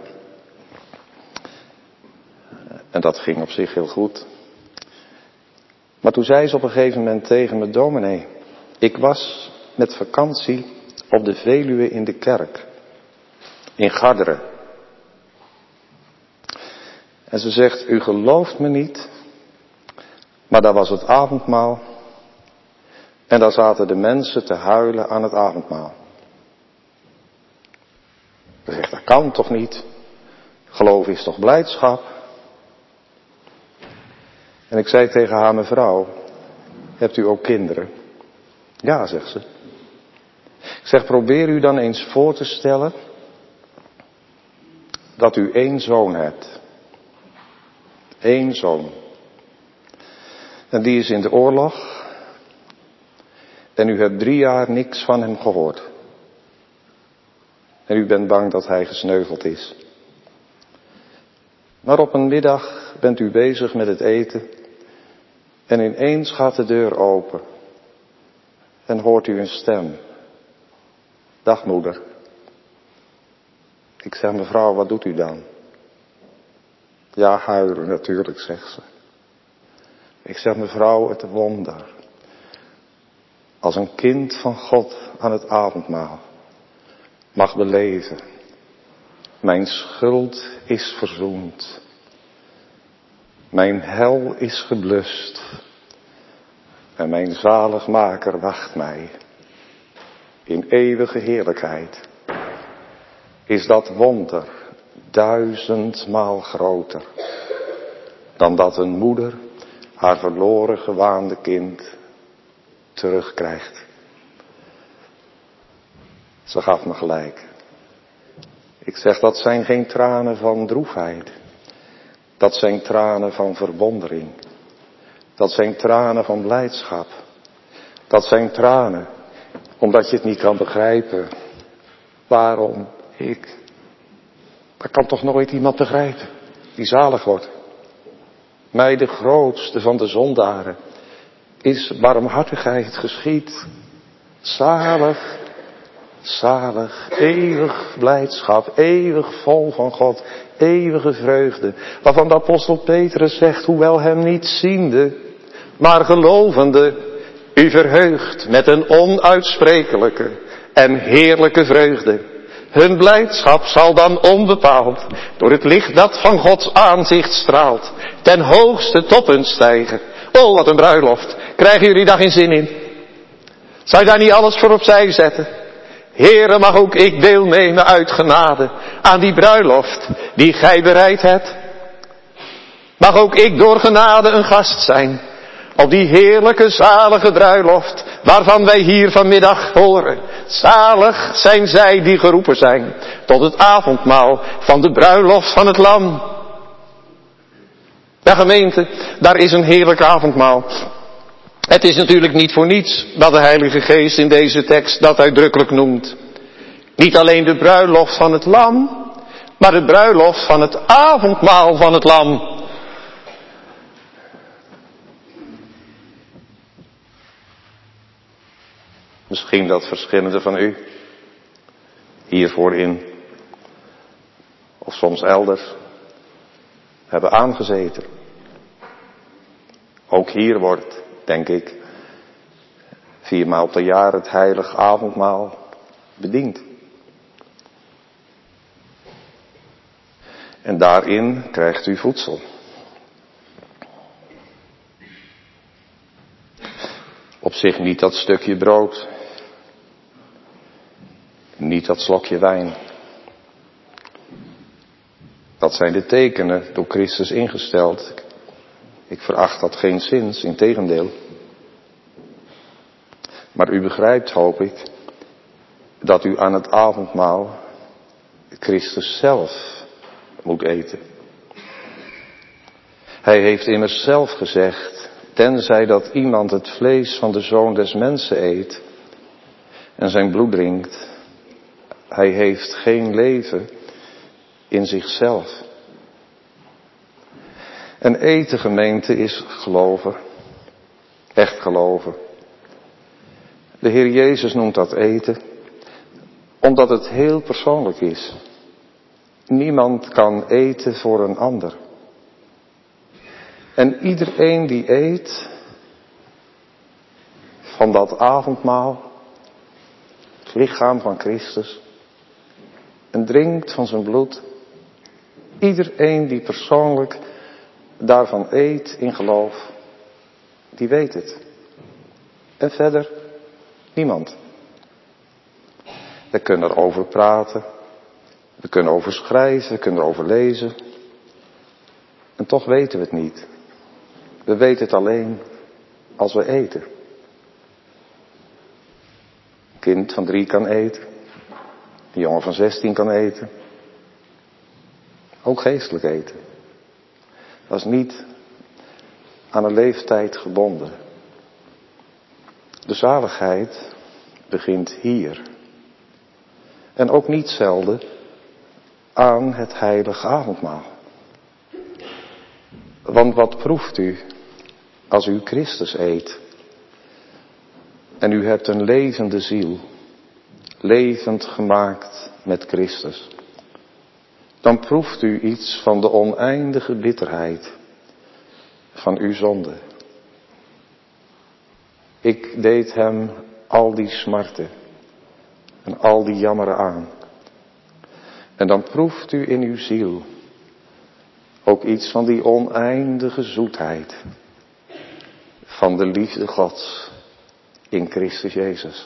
En dat ging op zich heel goed. Maar toen zei ze op een gegeven moment tegen me: dominee, ik was met vakantie op de Veluwe in de kerk. In Garderen. En ze zegt: u gelooft me niet. Maar daar was het avondmaal. En daar zaten de mensen te huilen aan het avondmaal. Ze zegt: dat kan toch niet? Geloof is toch blijdschap? En ik zei tegen haar: mevrouw, hebt u ook kinderen? Ja, zegt ze. Ik zeg: probeer u dan eens voor te stellen dat u één zoon hebt. Eén zoon. En die is in de oorlog. En u hebt drie jaar niks van hem gehoord. En u bent bang dat hij gesneuveld is. Maar op een middag bent u bezig met het eten. En ineens gaat de deur open. En hoort u een stem. Dag moeder. Ik zeg: mevrouw, wat doet u dan? Ja, huilen natuurlijk, zegt ze. Ik zeg: mevrouw, het wonder. Als een kind van God aan het avondmaal mag beleven. Mijn schuld is verzoend. Mijn hel is geblust. En mijn zaligmaker wacht mij. In eeuwige heerlijkheid. Is dat wonder duizendmaal groter. Dan dat een moeder haar verloren gewaande kind terugkrijgt. Ze gaf me gelijk. Ik zeg: dat zijn geen tranen van droefheid. Dat zijn tranen van verwondering. Dat zijn tranen van blijdschap. Dat zijn tranen omdat je het niet kan begrijpen. Waarom ik? Dat kan toch nooit iemand begrijpen die zalig wordt. Mij, de grootste van de zondaren, is barmhartigheid geschied. Zalig Zalig, eeuwig blijdschap, eeuwig vol van God, eeuwige vreugde. Waarvan de apostel Petrus zegt, hoewel hem niet ziende, maar gelovende, u verheugt met een onuitsprekelijke en heerlijke vreugde. Hun blijdschap zal dan onbepaald door het licht dat van Gods aanzicht straalt, ten hoogste toppunt stijgen. Oh, wat een bruiloft. Krijgen jullie daar geen zin in? Zou je daar niet alles voor opzij zetten? Heere, mag ook ik deelnemen uit genade aan die bruiloft die gij bereid hebt? Mag ook ik door genade een gast zijn op die heerlijke zalige bruiloft waarvan wij hier vanmiddag horen? Zalig zijn zij die geroepen zijn tot het avondmaal van de bruiloft van het Lam. Ja, gemeente, daar is een heerlijk avondmaal. Het is natuurlijk niet voor niets dat de Heilige Geest in deze tekst dat uitdrukkelijk noemt. Niet alleen de bruiloft van het Lam, maar de bruiloft van het avondmaal van het Lam. Misschien dat verschillende van u hier voorin of soms elders hebben aangezeten. Ook hier wordt, denk ik, viermaal per jaar het heilig avondmaal bediend. En daarin krijgt u voedsel. Op zich niet dat stukje brood. Niet dat slokje wijn. Dat zijn de tekenen door Christus ingesteld. Ik veracht dat geenszins, integendeel. Maar u begrijpt, hoop ik, dat u aan het avondmaal Christus zelf moet eten. Hij heeft immers zelf gezegd, tenzij dat iemand het vlees van de Zoon des Mensen eet en zijn bloed drinkt, hij heeft geen leven in zichzelf. En eten, gemeente, is geloven. Echt geloven. De Heer Jezus noemt dat eten, omdat het heel persoonlijk is. Niemand kan eten voor een ander. En iedereen die eet van dat avondmaal, het lichaam van Christus, en drinkt van zijn bloed, iedereen die persoonlijk daarvan eet in geloof, die weet het. En verder niemand. We kunnen erover praten, we kunnen erover schrijven, we kunnen erover lezen. En toch weten we het niet. We weten het alleen als we eten. Een kind van drie kan eten. Een jongen van zestien kan eten. Ook geestelijk eten. Dat is niet aan een leeftijd gebonden. De zaligheid begint hier. En ook niet zelden aan het heilige avondmaal. Want wat proeft u als u Christus eet? En u hebt een levende ziel, levend gemaakt met Christus. Dan proeft u iets van de oneindige bitterheid van uw zonde. Ik deed hem al die smarten en al die jammeren aan. En dan proeft u in uw ziel ook iets van die oneindige zoetheid van de liefde Gods in Christus Jezus.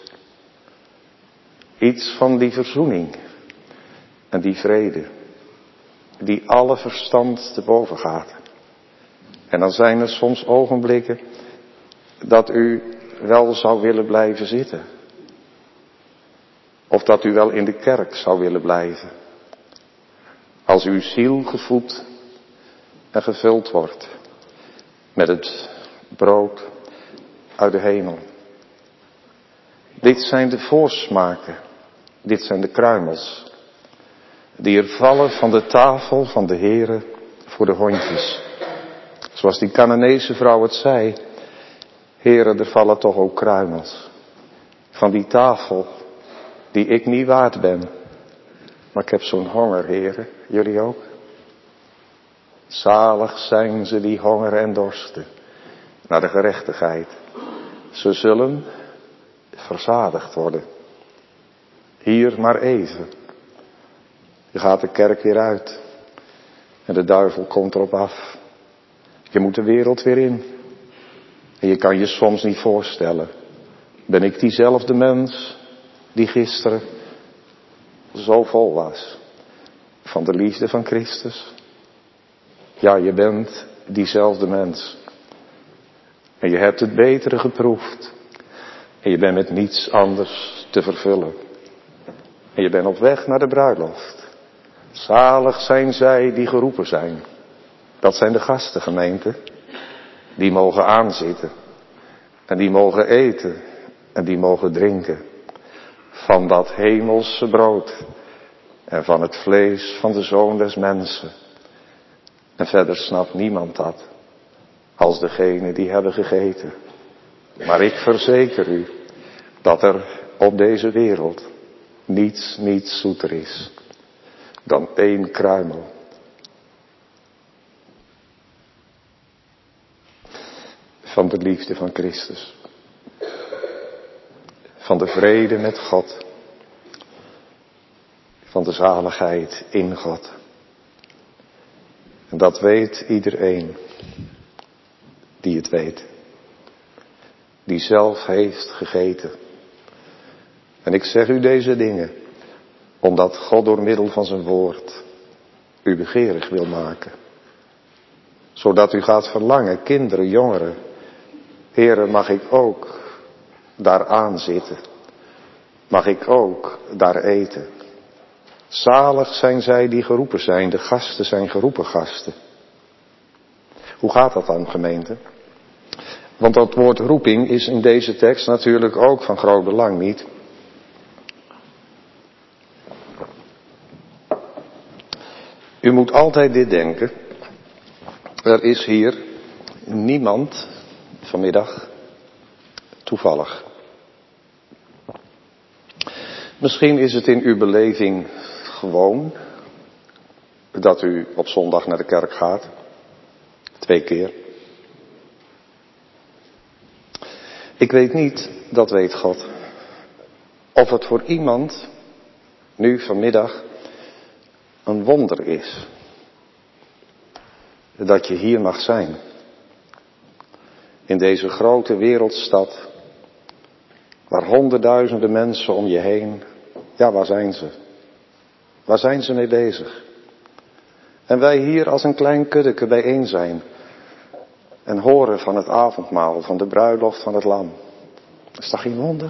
Iets van die verzoening en die vrede die alle verstand te boven gaat. En dan zijn er soms ogenblikken dat u wel zou willen blijven zitten. Of dat u wel in de kerk zou willen blijven. Als uw ziel gevoed en gevuld wordt met het brood uit de hemel. Dit zijn de voorsmaken, dit zijn de kruimels, die er vallen van de tafel van de Heere voor de hondjes. Zoals die Canaanese vrouw het zei, Heere, er vallen toch ook kruimels van die tafel die ik niet waard ben. Maar ik heb zo'n honger, heren, jullie ook. Zalig zijn ze die honger en dorsten naar de gerechtigheid. Ze zullen verzadigd worden. Hier maar even. Je gaat de kerk weer uit. En de duivel komt erop af. Je moet de wereld weer in. En je kan je soms niet voorstellen. Ben ik diezelfde mens die gisteren zo vol was van de liefde van Christus? Ja, je bent diezelfde mens. En je hebt het betere geproefd. En je bent met niets anders te vervullen. En je bent op weg naar de bruiloft. Zalig zijn zij die geroepen zijn. Dat zijn de gastengemeenten. Die mogen aanzitten. En die mogen eten. En die mogen drinken. Van dat hemelse brood. En van het vlees van de Zoon des Mensen. En verder snapt niemand dat. Als degene die hebben gegeten. Maar ik verzeker u. Dat er op deze wereld. Niets, niets zoeter is. Dan één kruimel. Van de liefde van Christus. Van de vrede met God. Van de zaligheid in God. En dat weet iedereen. Die het weet. Die zelf heeft gegeten. En ik zeg u deze dingen. Omdat God door middel van zijn woord u begeerig wil maken. Zodat u gaat verlangen, kinderen, jongeren. Heren, mag ik ook daar aanzitten? Mag ik ook daar eten? Zalig zijn zij die geroepen zijn. De gasten zijn geroepen gasten. Hoe gaat dat dan, gemeente? Want dat woord roeping is in deze tekst natuurlijk ook van groot belang, niet? U moet altijd dit denken. Er is hier niemand vanmiddag toevallig. Misschien is het in uw beleving gewoon dat u op zondag naar de kerk gaat. Twee keer. Ik weet niet, dat weet God, of het voor iemand nu vanmiddag een wonder is. Dat je hier mag zijn. In deze grote wereldstad. Waar honderdduizenden mensen om je heen. Ja, waar zijn ze? Waar zijn ze mee bezig? En wij hier als een klein kuddeke bijeen zijn. En horen van het avondmaal, van de bruiloft van het lam. Is dat geen wonder?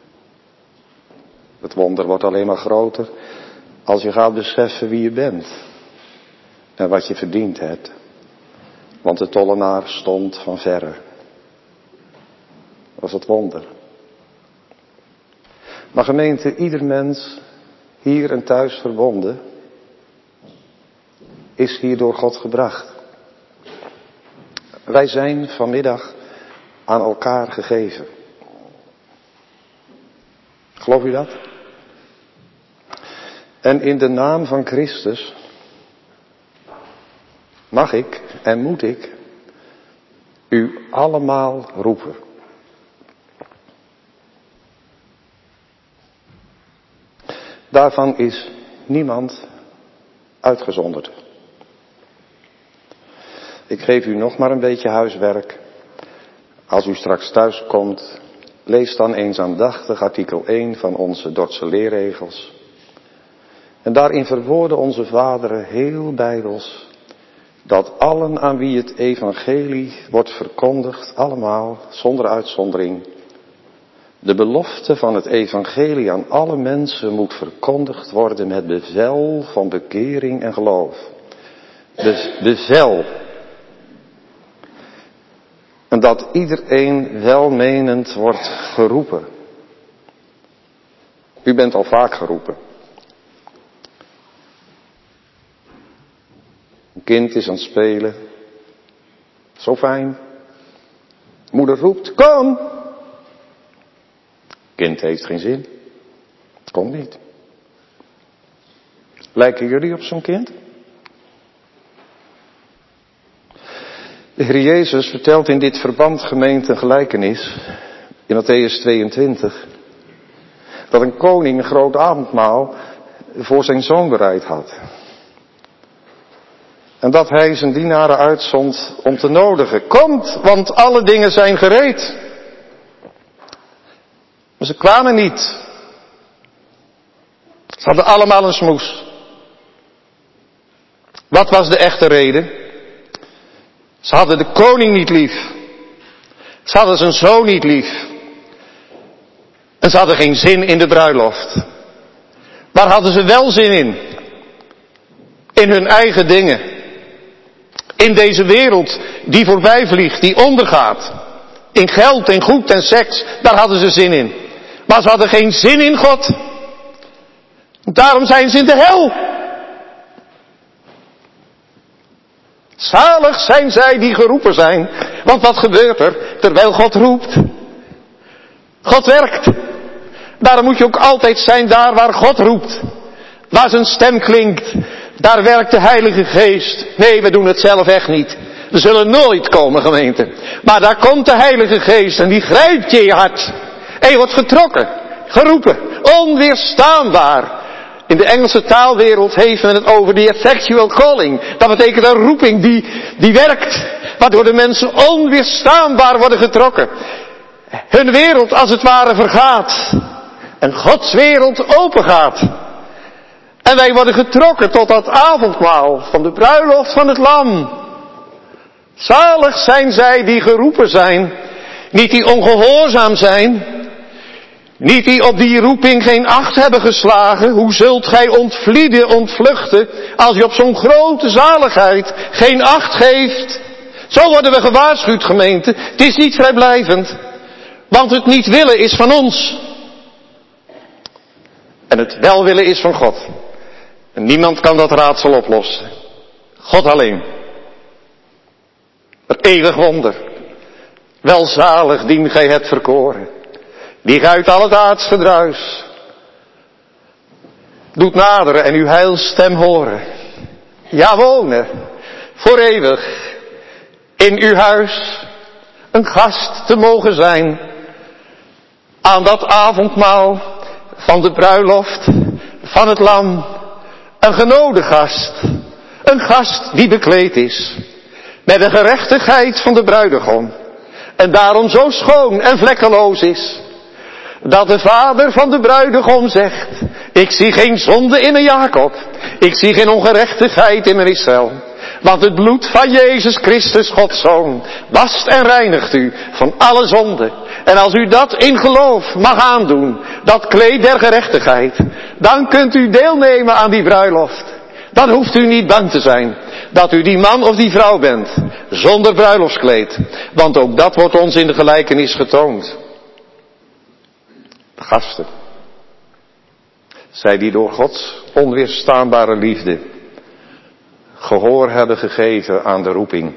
Het wonder wordt alleen maar groter als je gaat beseffen wie je bent. En wat je verdiend hebt. Want de tollenaar stond van verre. Dat was het wonder. Maar gemeente, ieder mens hier en thuis verbonden is hier door God gebracht. Wij zijn vanmiddag aan elkaar gegeven. Geloof u dat? En in de naam van Christus mag ik en moet ik u allemaal roepen. Daarvan is niemand uitgezonderd. Ik geef u nog maar een beetje huiswerk. Als u straks thuis komt, lees dan eens aandachtig artikel één van onze Dordtse leerregels. En daarin verwoorden onze vaderen heel bijbels dat allen aan wie het evangelie wordt verkondigd, allemaal, zonder uitzondering, de belofte van het evangelie aan alle mensen moet verkondigd worden met bevel van bekering en geloof. Be- bevel. En dat iedereen welmenend wordt geroepen. U bent al vaak geroepen. Een kind is aan het spelen. Zo fijn. Moeder roept, kom. Kind heeft geen zin. Komt niet. Lijken jullie op zo'n kind? De Heer Jezus vertelt in dit verband, gemeente, een gelijkenis in Mattheüs tweeëntwintig. Dat een koning een groot avondmaal voor zijn zoon bereid had. En dat hij zijn dienaren uitzond om te nodigen. Komt, want alle dingen zijn gereed. Maar ze kwamen niet. Ze hadden allemaal een smoes. Wat was de echte reden? Ze hadden de koning niet lief. Ze hadden zijn zoon niet lief. En ze hadden geen zin in de bruiloft. Waar hadden ze wel zin in? In hun eigen dingen. In deze wereld die voorbij vliegt, die ondergaat. In geld en goed en seks, daar hadden ze zin in. Maar ze hadden geen zin in God. Daarom zijn ze in de hel. Zalig zijn zij die geroepen zijn. Want wat gebeurt er terwijl God roept? God werkt. Daarom moet je ook altijd zijn daar waar God roept. Waar zijn stem klinkt. Daar werkt de Heilige Geest. Nee, we doen het zelf echt niet. We zullen nooit komen, gemeente. Maar daar komt de Heilige Geest en die grijpt je in je hart. En je wordt getrokken, geroepen, onweerstaanbaar. In de Engelse taalwereld heeft men het over die effectual calling. Dat betekent een roeping die, die werkt. Waardoor de mensen onweerstaanbaar worden getrokken. Hun wereld als het ware vergaat. En Gods wereld opengaat. En wij worden getrokken tot dat avondmaal van de bruiloft van het Lam. Zalig zijn zij die geroepen zijn. Niet die ongehoorzaam zijn. Niet die op die roeping geen acht hebben geslagen. Hoe zult gij ontvlieden, ontvluchten, als je op zo'n grote zaligheid geen acht geeft? Zo worden we gewaarschuwd, gemeente. Het is niet vrijblijvend. Want het niet willen is van ons. En het wel willen is van God. En niemand kan dat raadsel oplossen. God alleen. Een eeuwig wonder. Welzalig dien gij het verkoren. Die uit al het aards gedruis doet naderen en uw heilstem horen. Ja, wonen voor eeuwig in uw huis, een gast te mogen zijn aan dat avondmaal van de bruiloft van het Lam. Een genode gast, een gast die bekleed is met de gerechtigheid van de bruidegom en daarom zo schoon en vlekkeloos is. Dat de vader van de bruidegom zegt, ik zie geen zonde in mijn Jacob. Ik zie geen ongerechtigheid in mijn Israël. Want het bloed van Jezus Christus, Gods Zoon, wast en reinigt u van alle zonde. En als u dat in geloof mag aandoen, dat kleed der gerechtigheid, dan kunt u deelnemen aan die bruiloft. Dan hoeft u niet bang te zijn dat u die man of die vrouw bent, zonder bruiloftskleed. Want ook dat wordt ons in de gelijkenis getoond. De gasten. Zij die door Gods onweerstaanbare liefde gehoor hebben gegeven aan de roeping.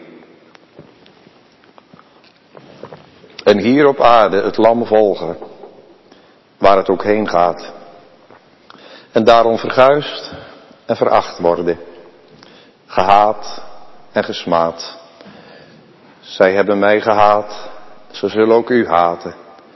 En hier op aarde het lam volgen, waar het ook heen gaat. En daarom verguisd en veracht worden. Gehaat en gesmaad. Zij hebben mij gehaat, ze zullen ook u haten.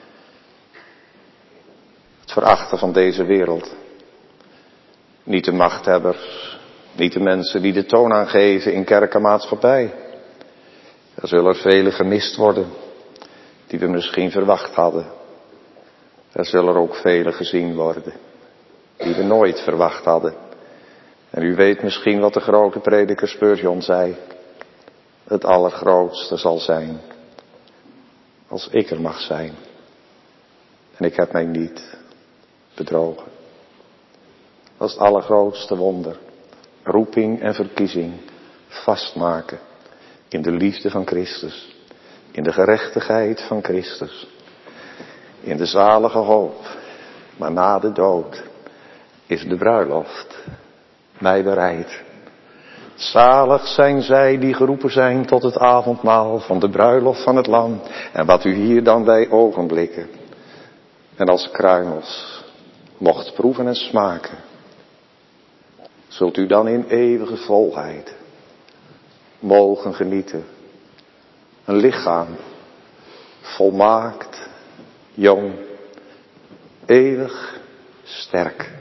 Het verachten van deze wereld. Niet de machthebbers, niet de mensen die de toon aangeven in kerk en maatschappij. Er zullen er vele gemist worden, die we misschien verwacht hadden. Er zullen er ook vele gezien worden, die we nooit verwacht hadden. En u weet misschien wat de grote prediker Spurgeon zei. Het allergrootste zal zijn, als ik er mag zijn. En ik heb mij niet bedrogen. Dat is het allergrootste wonder. Roeping en verkiezing vastmaken in de liefde van Christus. In de gerechtigheid van Christus. In de zalige hoop. Maar na de dood is de bruiloft mij bereid. Zalig zijn zij die geroepen zijn tot het avondmaal van de bruiloft van het Lam. En wat u hier dan bij ogenblikken en als kruimels mocht proeven en smaken, zult u dan in eeuwige volheid mogen genieten. Een lichaam, volmaakt, jong, eeuwig, sterk.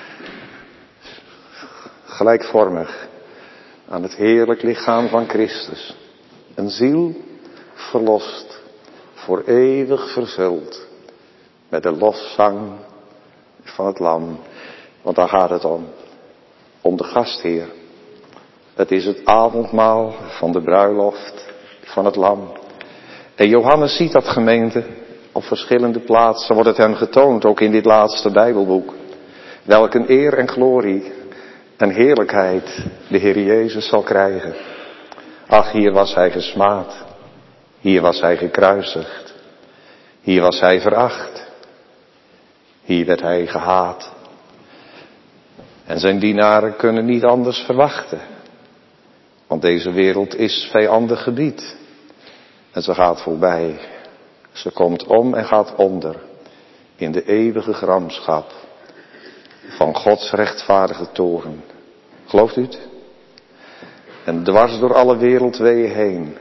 Gelijkvormig aan het heerlijk lichaam van Christus. Een ziel verlost, voor eeuwig vervuld met de lofzang van het lam. Want daar gaat het om. Om de gastheer. Het is het avondmaal van de bruiloft van het lam. En Johannes ziet dat, gemeente. Op verschillende plaatsen wordt het hem getoond, ook in dit laatste Bijbelboek. Welk een eer en glorie en heerlijkheid de Heer Jezus zal krijgen. Ach, hier was hij gesmaad. Hier was hij gekruisigd. Hier was hij veracht. Hier werd hij gehaat. En zijn dienaren kunnen niet anders verwachten. Want deze wereld is vijandig gebied. En ze gaat voorbij. Ze komt om en gaat onder. In de eeuwige gramschap van Gods rechtvaardige toren. Gelooft u het? En dwars door alle wereldweeën heen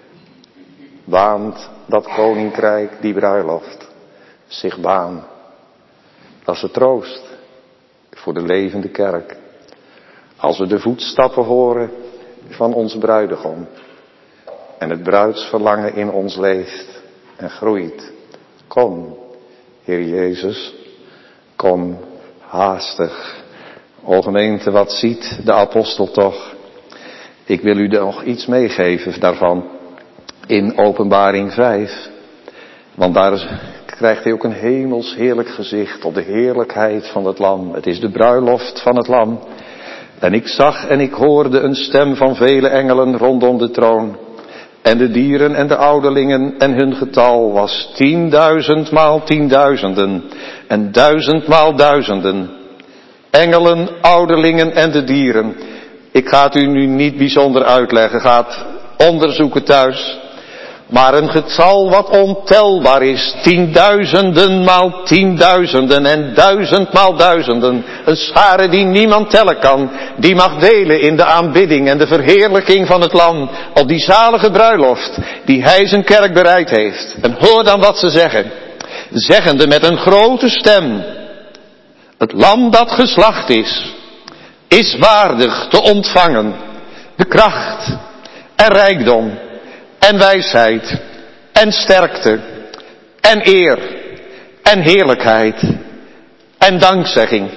baant dat koninkrijk, die bruiloft, zich baan. Dat is de troost voor de levende kerk. Als we de voetstappen horen van ons bruidegom en het bruidsverlangen in ons leeft en groeit. Kom, Heer Jezus, kom haastig. O gemeente, wat ziet de apostel toch? Ik wil u nog iets meegeven daarvan in Openbaring vijf. Want daar krijgt hij ook een hemels heerlijk gezicht op de heerlijkheid van het lam. Het is de bruiloft van het lam. En ik zag en ik hoorde een stem van vele engelen rondom de troon. En de dieren en de ouderlingen en hun getal was tienduizend maal tienduizenden en duizend maal duizenden. Engelen, ouderlingen en de dieren. Ik ga het u nu niet bijzonder uitleggen, ga het onderzoeken thuis. Maar een getal wat ontelbaar is, tienduizenden maal tienduizenden en duizend maal duizenden. Een schare die niemand tellen kan, die mag delen in de aanbidding en de verheerlijking van het lam. Op die zalige bruiloft die hij zijn kerk bereid heeft. En hoor dan wat ze zeggen. Zeggende met een grote stem. Het lam dat geslacht is, is waardig te ontvangen de kracht en rijkdom en wijsheid en sterkte en eer en heerlijkheid en dankzegging.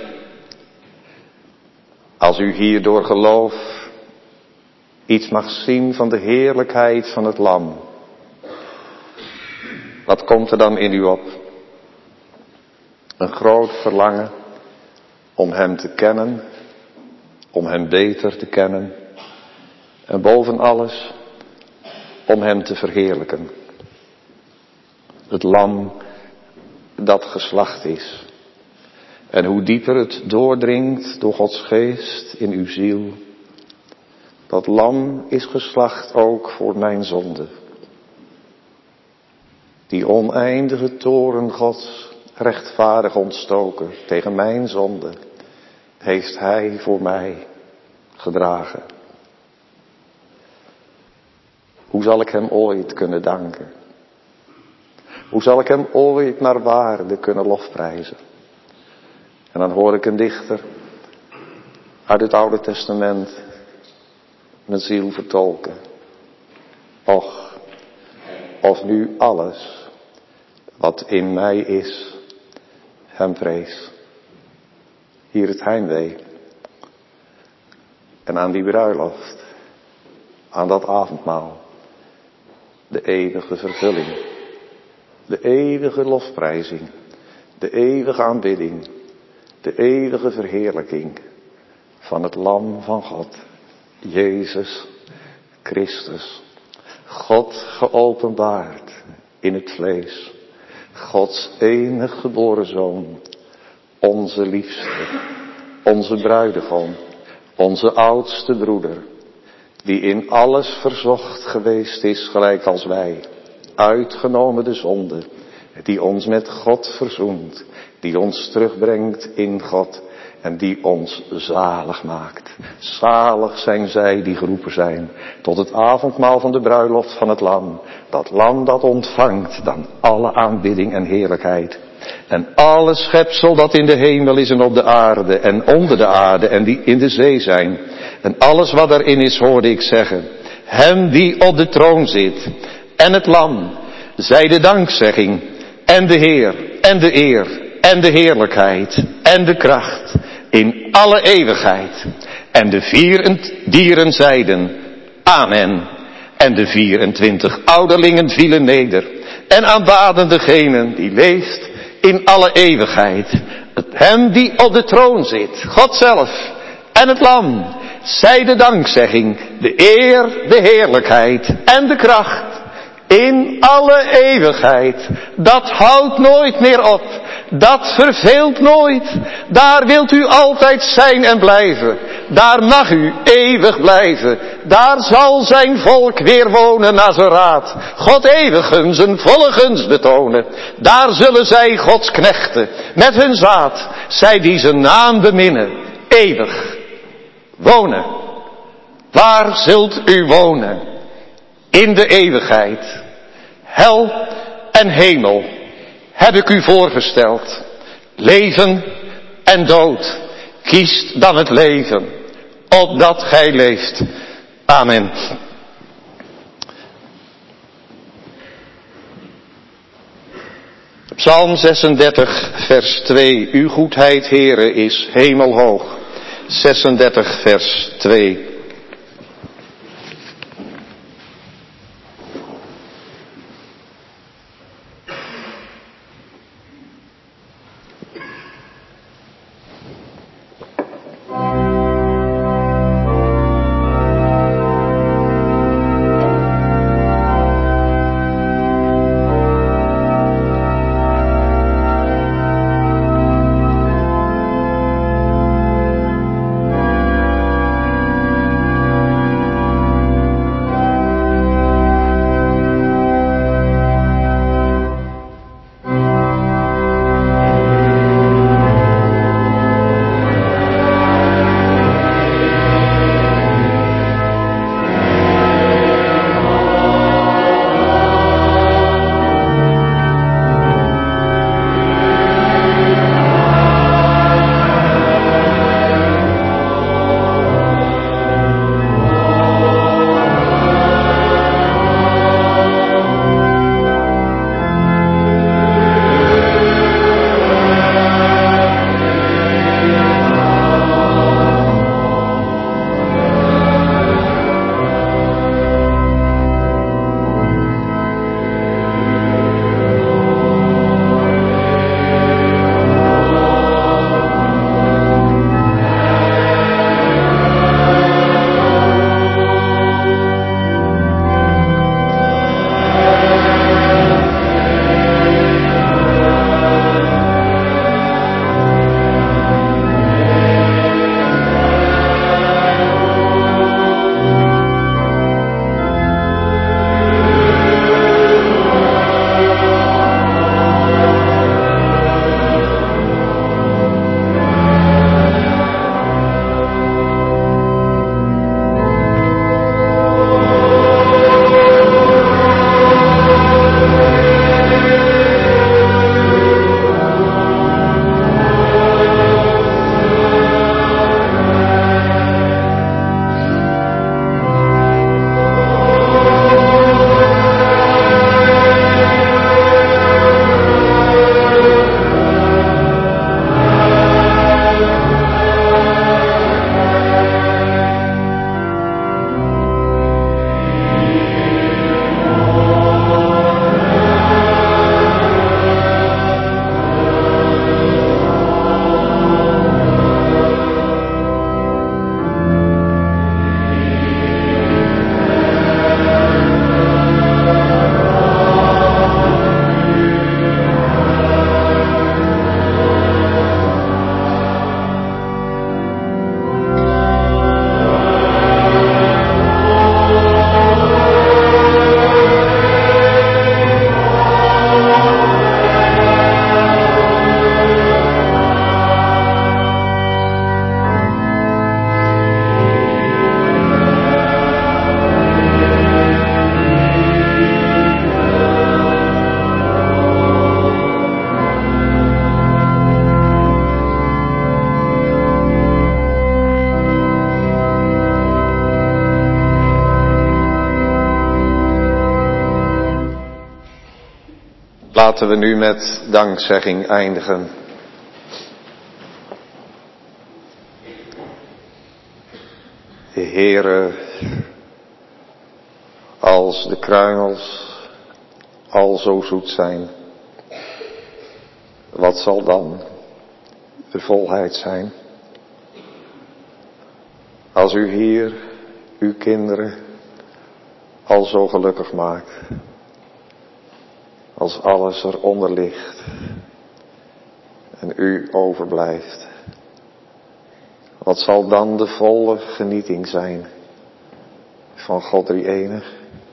Als u hier door geloof iets mag zien van de heerlijkheid van het lam, wat komt er dan in u op? Een groot verlangen om hem te kennen, om hem beter te kennen en boven alles om hem te verheerlijken. Het lam dat geslacht is. En hoe dieper het doordringt door Gods geest in uw ziel. Dat lam is geslacht ook voor mijn zonde. Die oneindige toren Gods rechtvaardig ontstoken tegen mijn zonde heeft hij voor mij gedragen. Hoe zal ik hem ooit kunnen danken? Hoe zal ik hem ooit naar waarde kunnen lofprijzen? En dan hoor ik een dichter uit het Oude Testament mijn ziel vertolken. Och, of nu alles wat in mij is hem prees. Hier het heimwee. En aan die bruiloft, aan dat avondmaal, de eeuwige vervulling, de eeuwige lofprijzing, de eeuwige aanbidding, de eeuwige verheerlijking van het lam van God, Jezus Christus. God geopenbaard in het vlees, Gods enig geboren Zoon, onze liefste, onze bruidegom, onze oudste broeder, die in alles verzocht geweest is, gelijk als wij, uitgenomen de zonde, die ons met God verzoent, die ons terugbrengt in God en die ons zalig maakt. Zalig zijn zij die geroepen zijn tot het avondmaal van de bruiloft van het lam. Dat lam dat ontvangt dan alle aanbidding en heerlijkheid. En alle schepsel dat in de hemel is en op de aarde en onder de aarde en die in de zee zijn. En alles wat erin is hoorde ik zeggen. Hem die op de troon zit en het lam, zij de dankzegging en de Heer en de eer en de heerlijkheid en de kracht in alle eeuwigheid. En de vier dieren zeiden amen. En de vierentwintig ouderlingen vielen neder en aanbaden degenen die leeft in alle eeuwigheid. Hem die op de troon zit, God zelf en het lam, zij de dankzegging, de eer, de heerlijkheid en de kracht in alle eeuwigheid. Dat houdt nooit meer op. Dat verveelt nooit. Daar wilt u altijd zijn en blijven. Daar mag u eeuwig blijven. Daar zal zijn volk weer wonen naar zijn raad. God eeuwigen zijn volle gunst betonen. Daar zullen zij Gods knechten met hun zaad, zij die zijn naam beminnen, eeuwig wonen. Waar zult u wonen? In de eeuwigheid. Hel en hemel heb ik u voorgesteld. Leven en dood. Kiest dan het leven, opdat gij leeft. Amen. Psalm zesendertig vers twee. Uw goedheid, Heere, is hemelhoog. zesendertig vers twee. Laten we nu met dankzegging eindigen. Heere, als de kruimels al zo zoet zijn, wat zal dan de volheid zijn? Als u hier uw kinderen al zo gelukkig maakt, als alles eronder ligt en u overblijft, wat zal dan de volle genieting zijn van God drie-enig?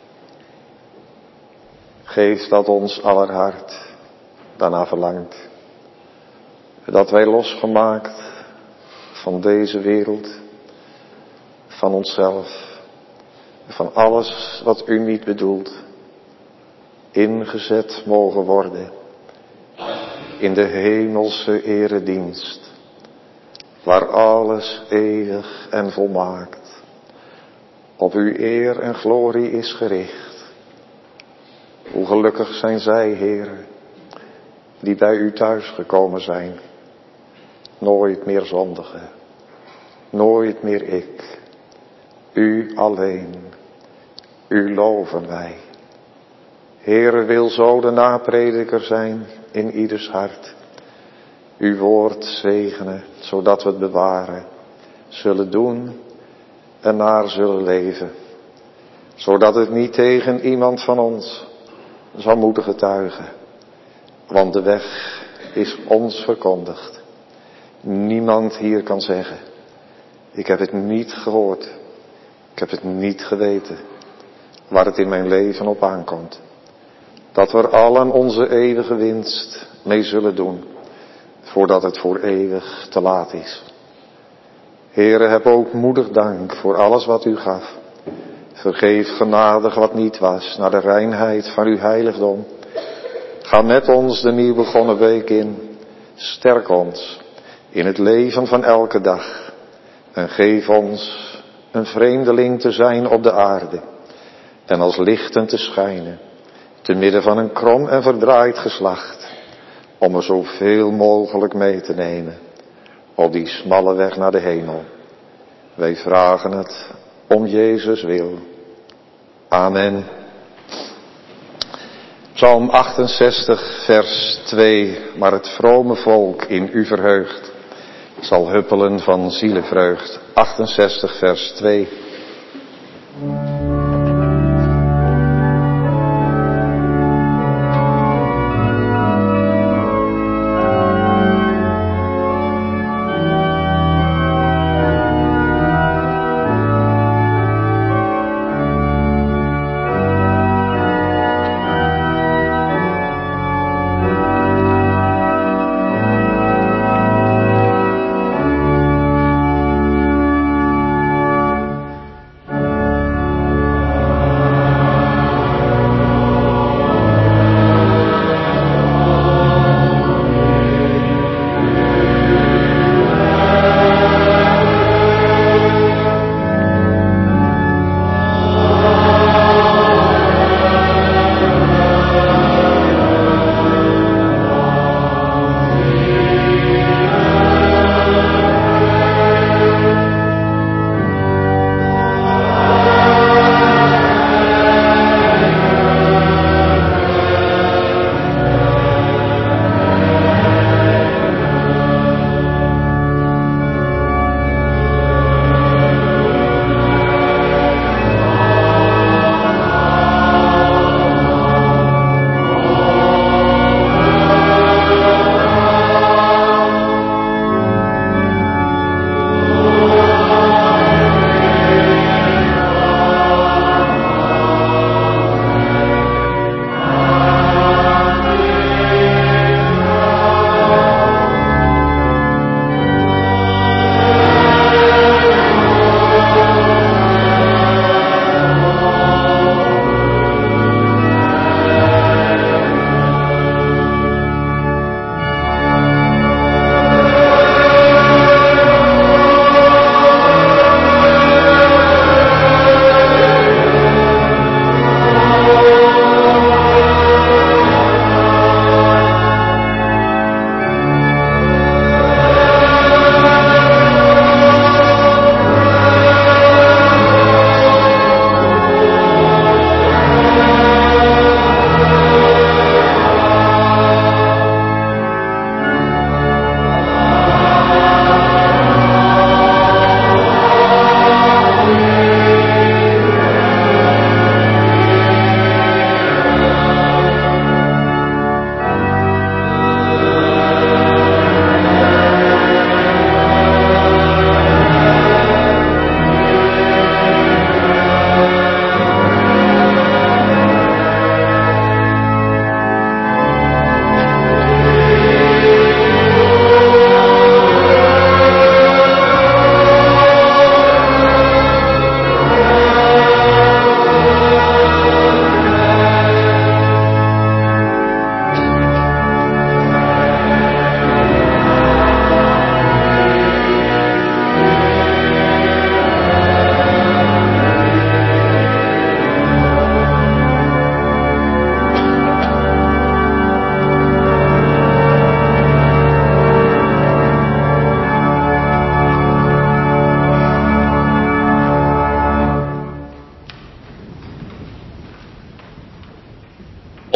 Geef dat ons aller hart daarna verlangt, dat wij losgemaakt van deze wereld, van onszelf, van alles wat u niet bedoelt, ingezet mogen worden in de hemelse eredienst, waar alles eeuwig en volmaakt op uw eer en glorie is gericht. Hoe gelukkig zijn zij, Heere, die bij u thuis gekomen zijn. Nooit meer zondigen, nooit meer ik. U alleen, u loven wij. Heere, wil zo de naprediker zijn in ieders hart. Uw woord zegenen, zodat we het bewaren, zullen doen en naar zullen leven. Zodat het niet tegen iemand van ons zal moeten getuigen. Want de weg is ons verkondigd. Niemand hier kan zeggen, ik heb het niet gehoord, ik heb het niet geweten, waar het in mijn leven op aankomt. Dat we er allen onze eeuwige winst mee zullen doen, voordat het voor eeuwig te laat is. Heere, heb ook moedig dank voor alles wat u gaf. Vergeef genadig wat niet was, naar de reinheid van uw heiligdom. Ga met ons de nieuw begonnen week in. Sterk ons in het leven van elke dag. En geef ons een vreemdeling te zijn op de aarde. En als lichten te schijnen, te midden van een krom en verdraaid geslacht. Om er zoveel mogelijk mee te nemen op die smalle weg naar de hemel. Wij vragen het om Jezus wil. Amen. Psalm achtenzestig vers twee. Maar het vrome volk in u verheugt zal huppelen van zielevreugd. achtenzestig vers twee.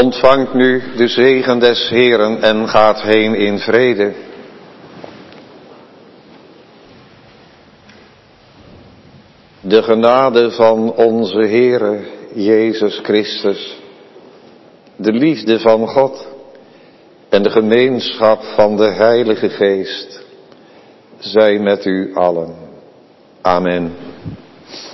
Ontvangt nu de zegen des Heeren en gaat heen in vrede. De genade van onze Heere Jezus Christus, de liefde van God en de gemeenschap van de Heilige Geest zij met u allen. Amen.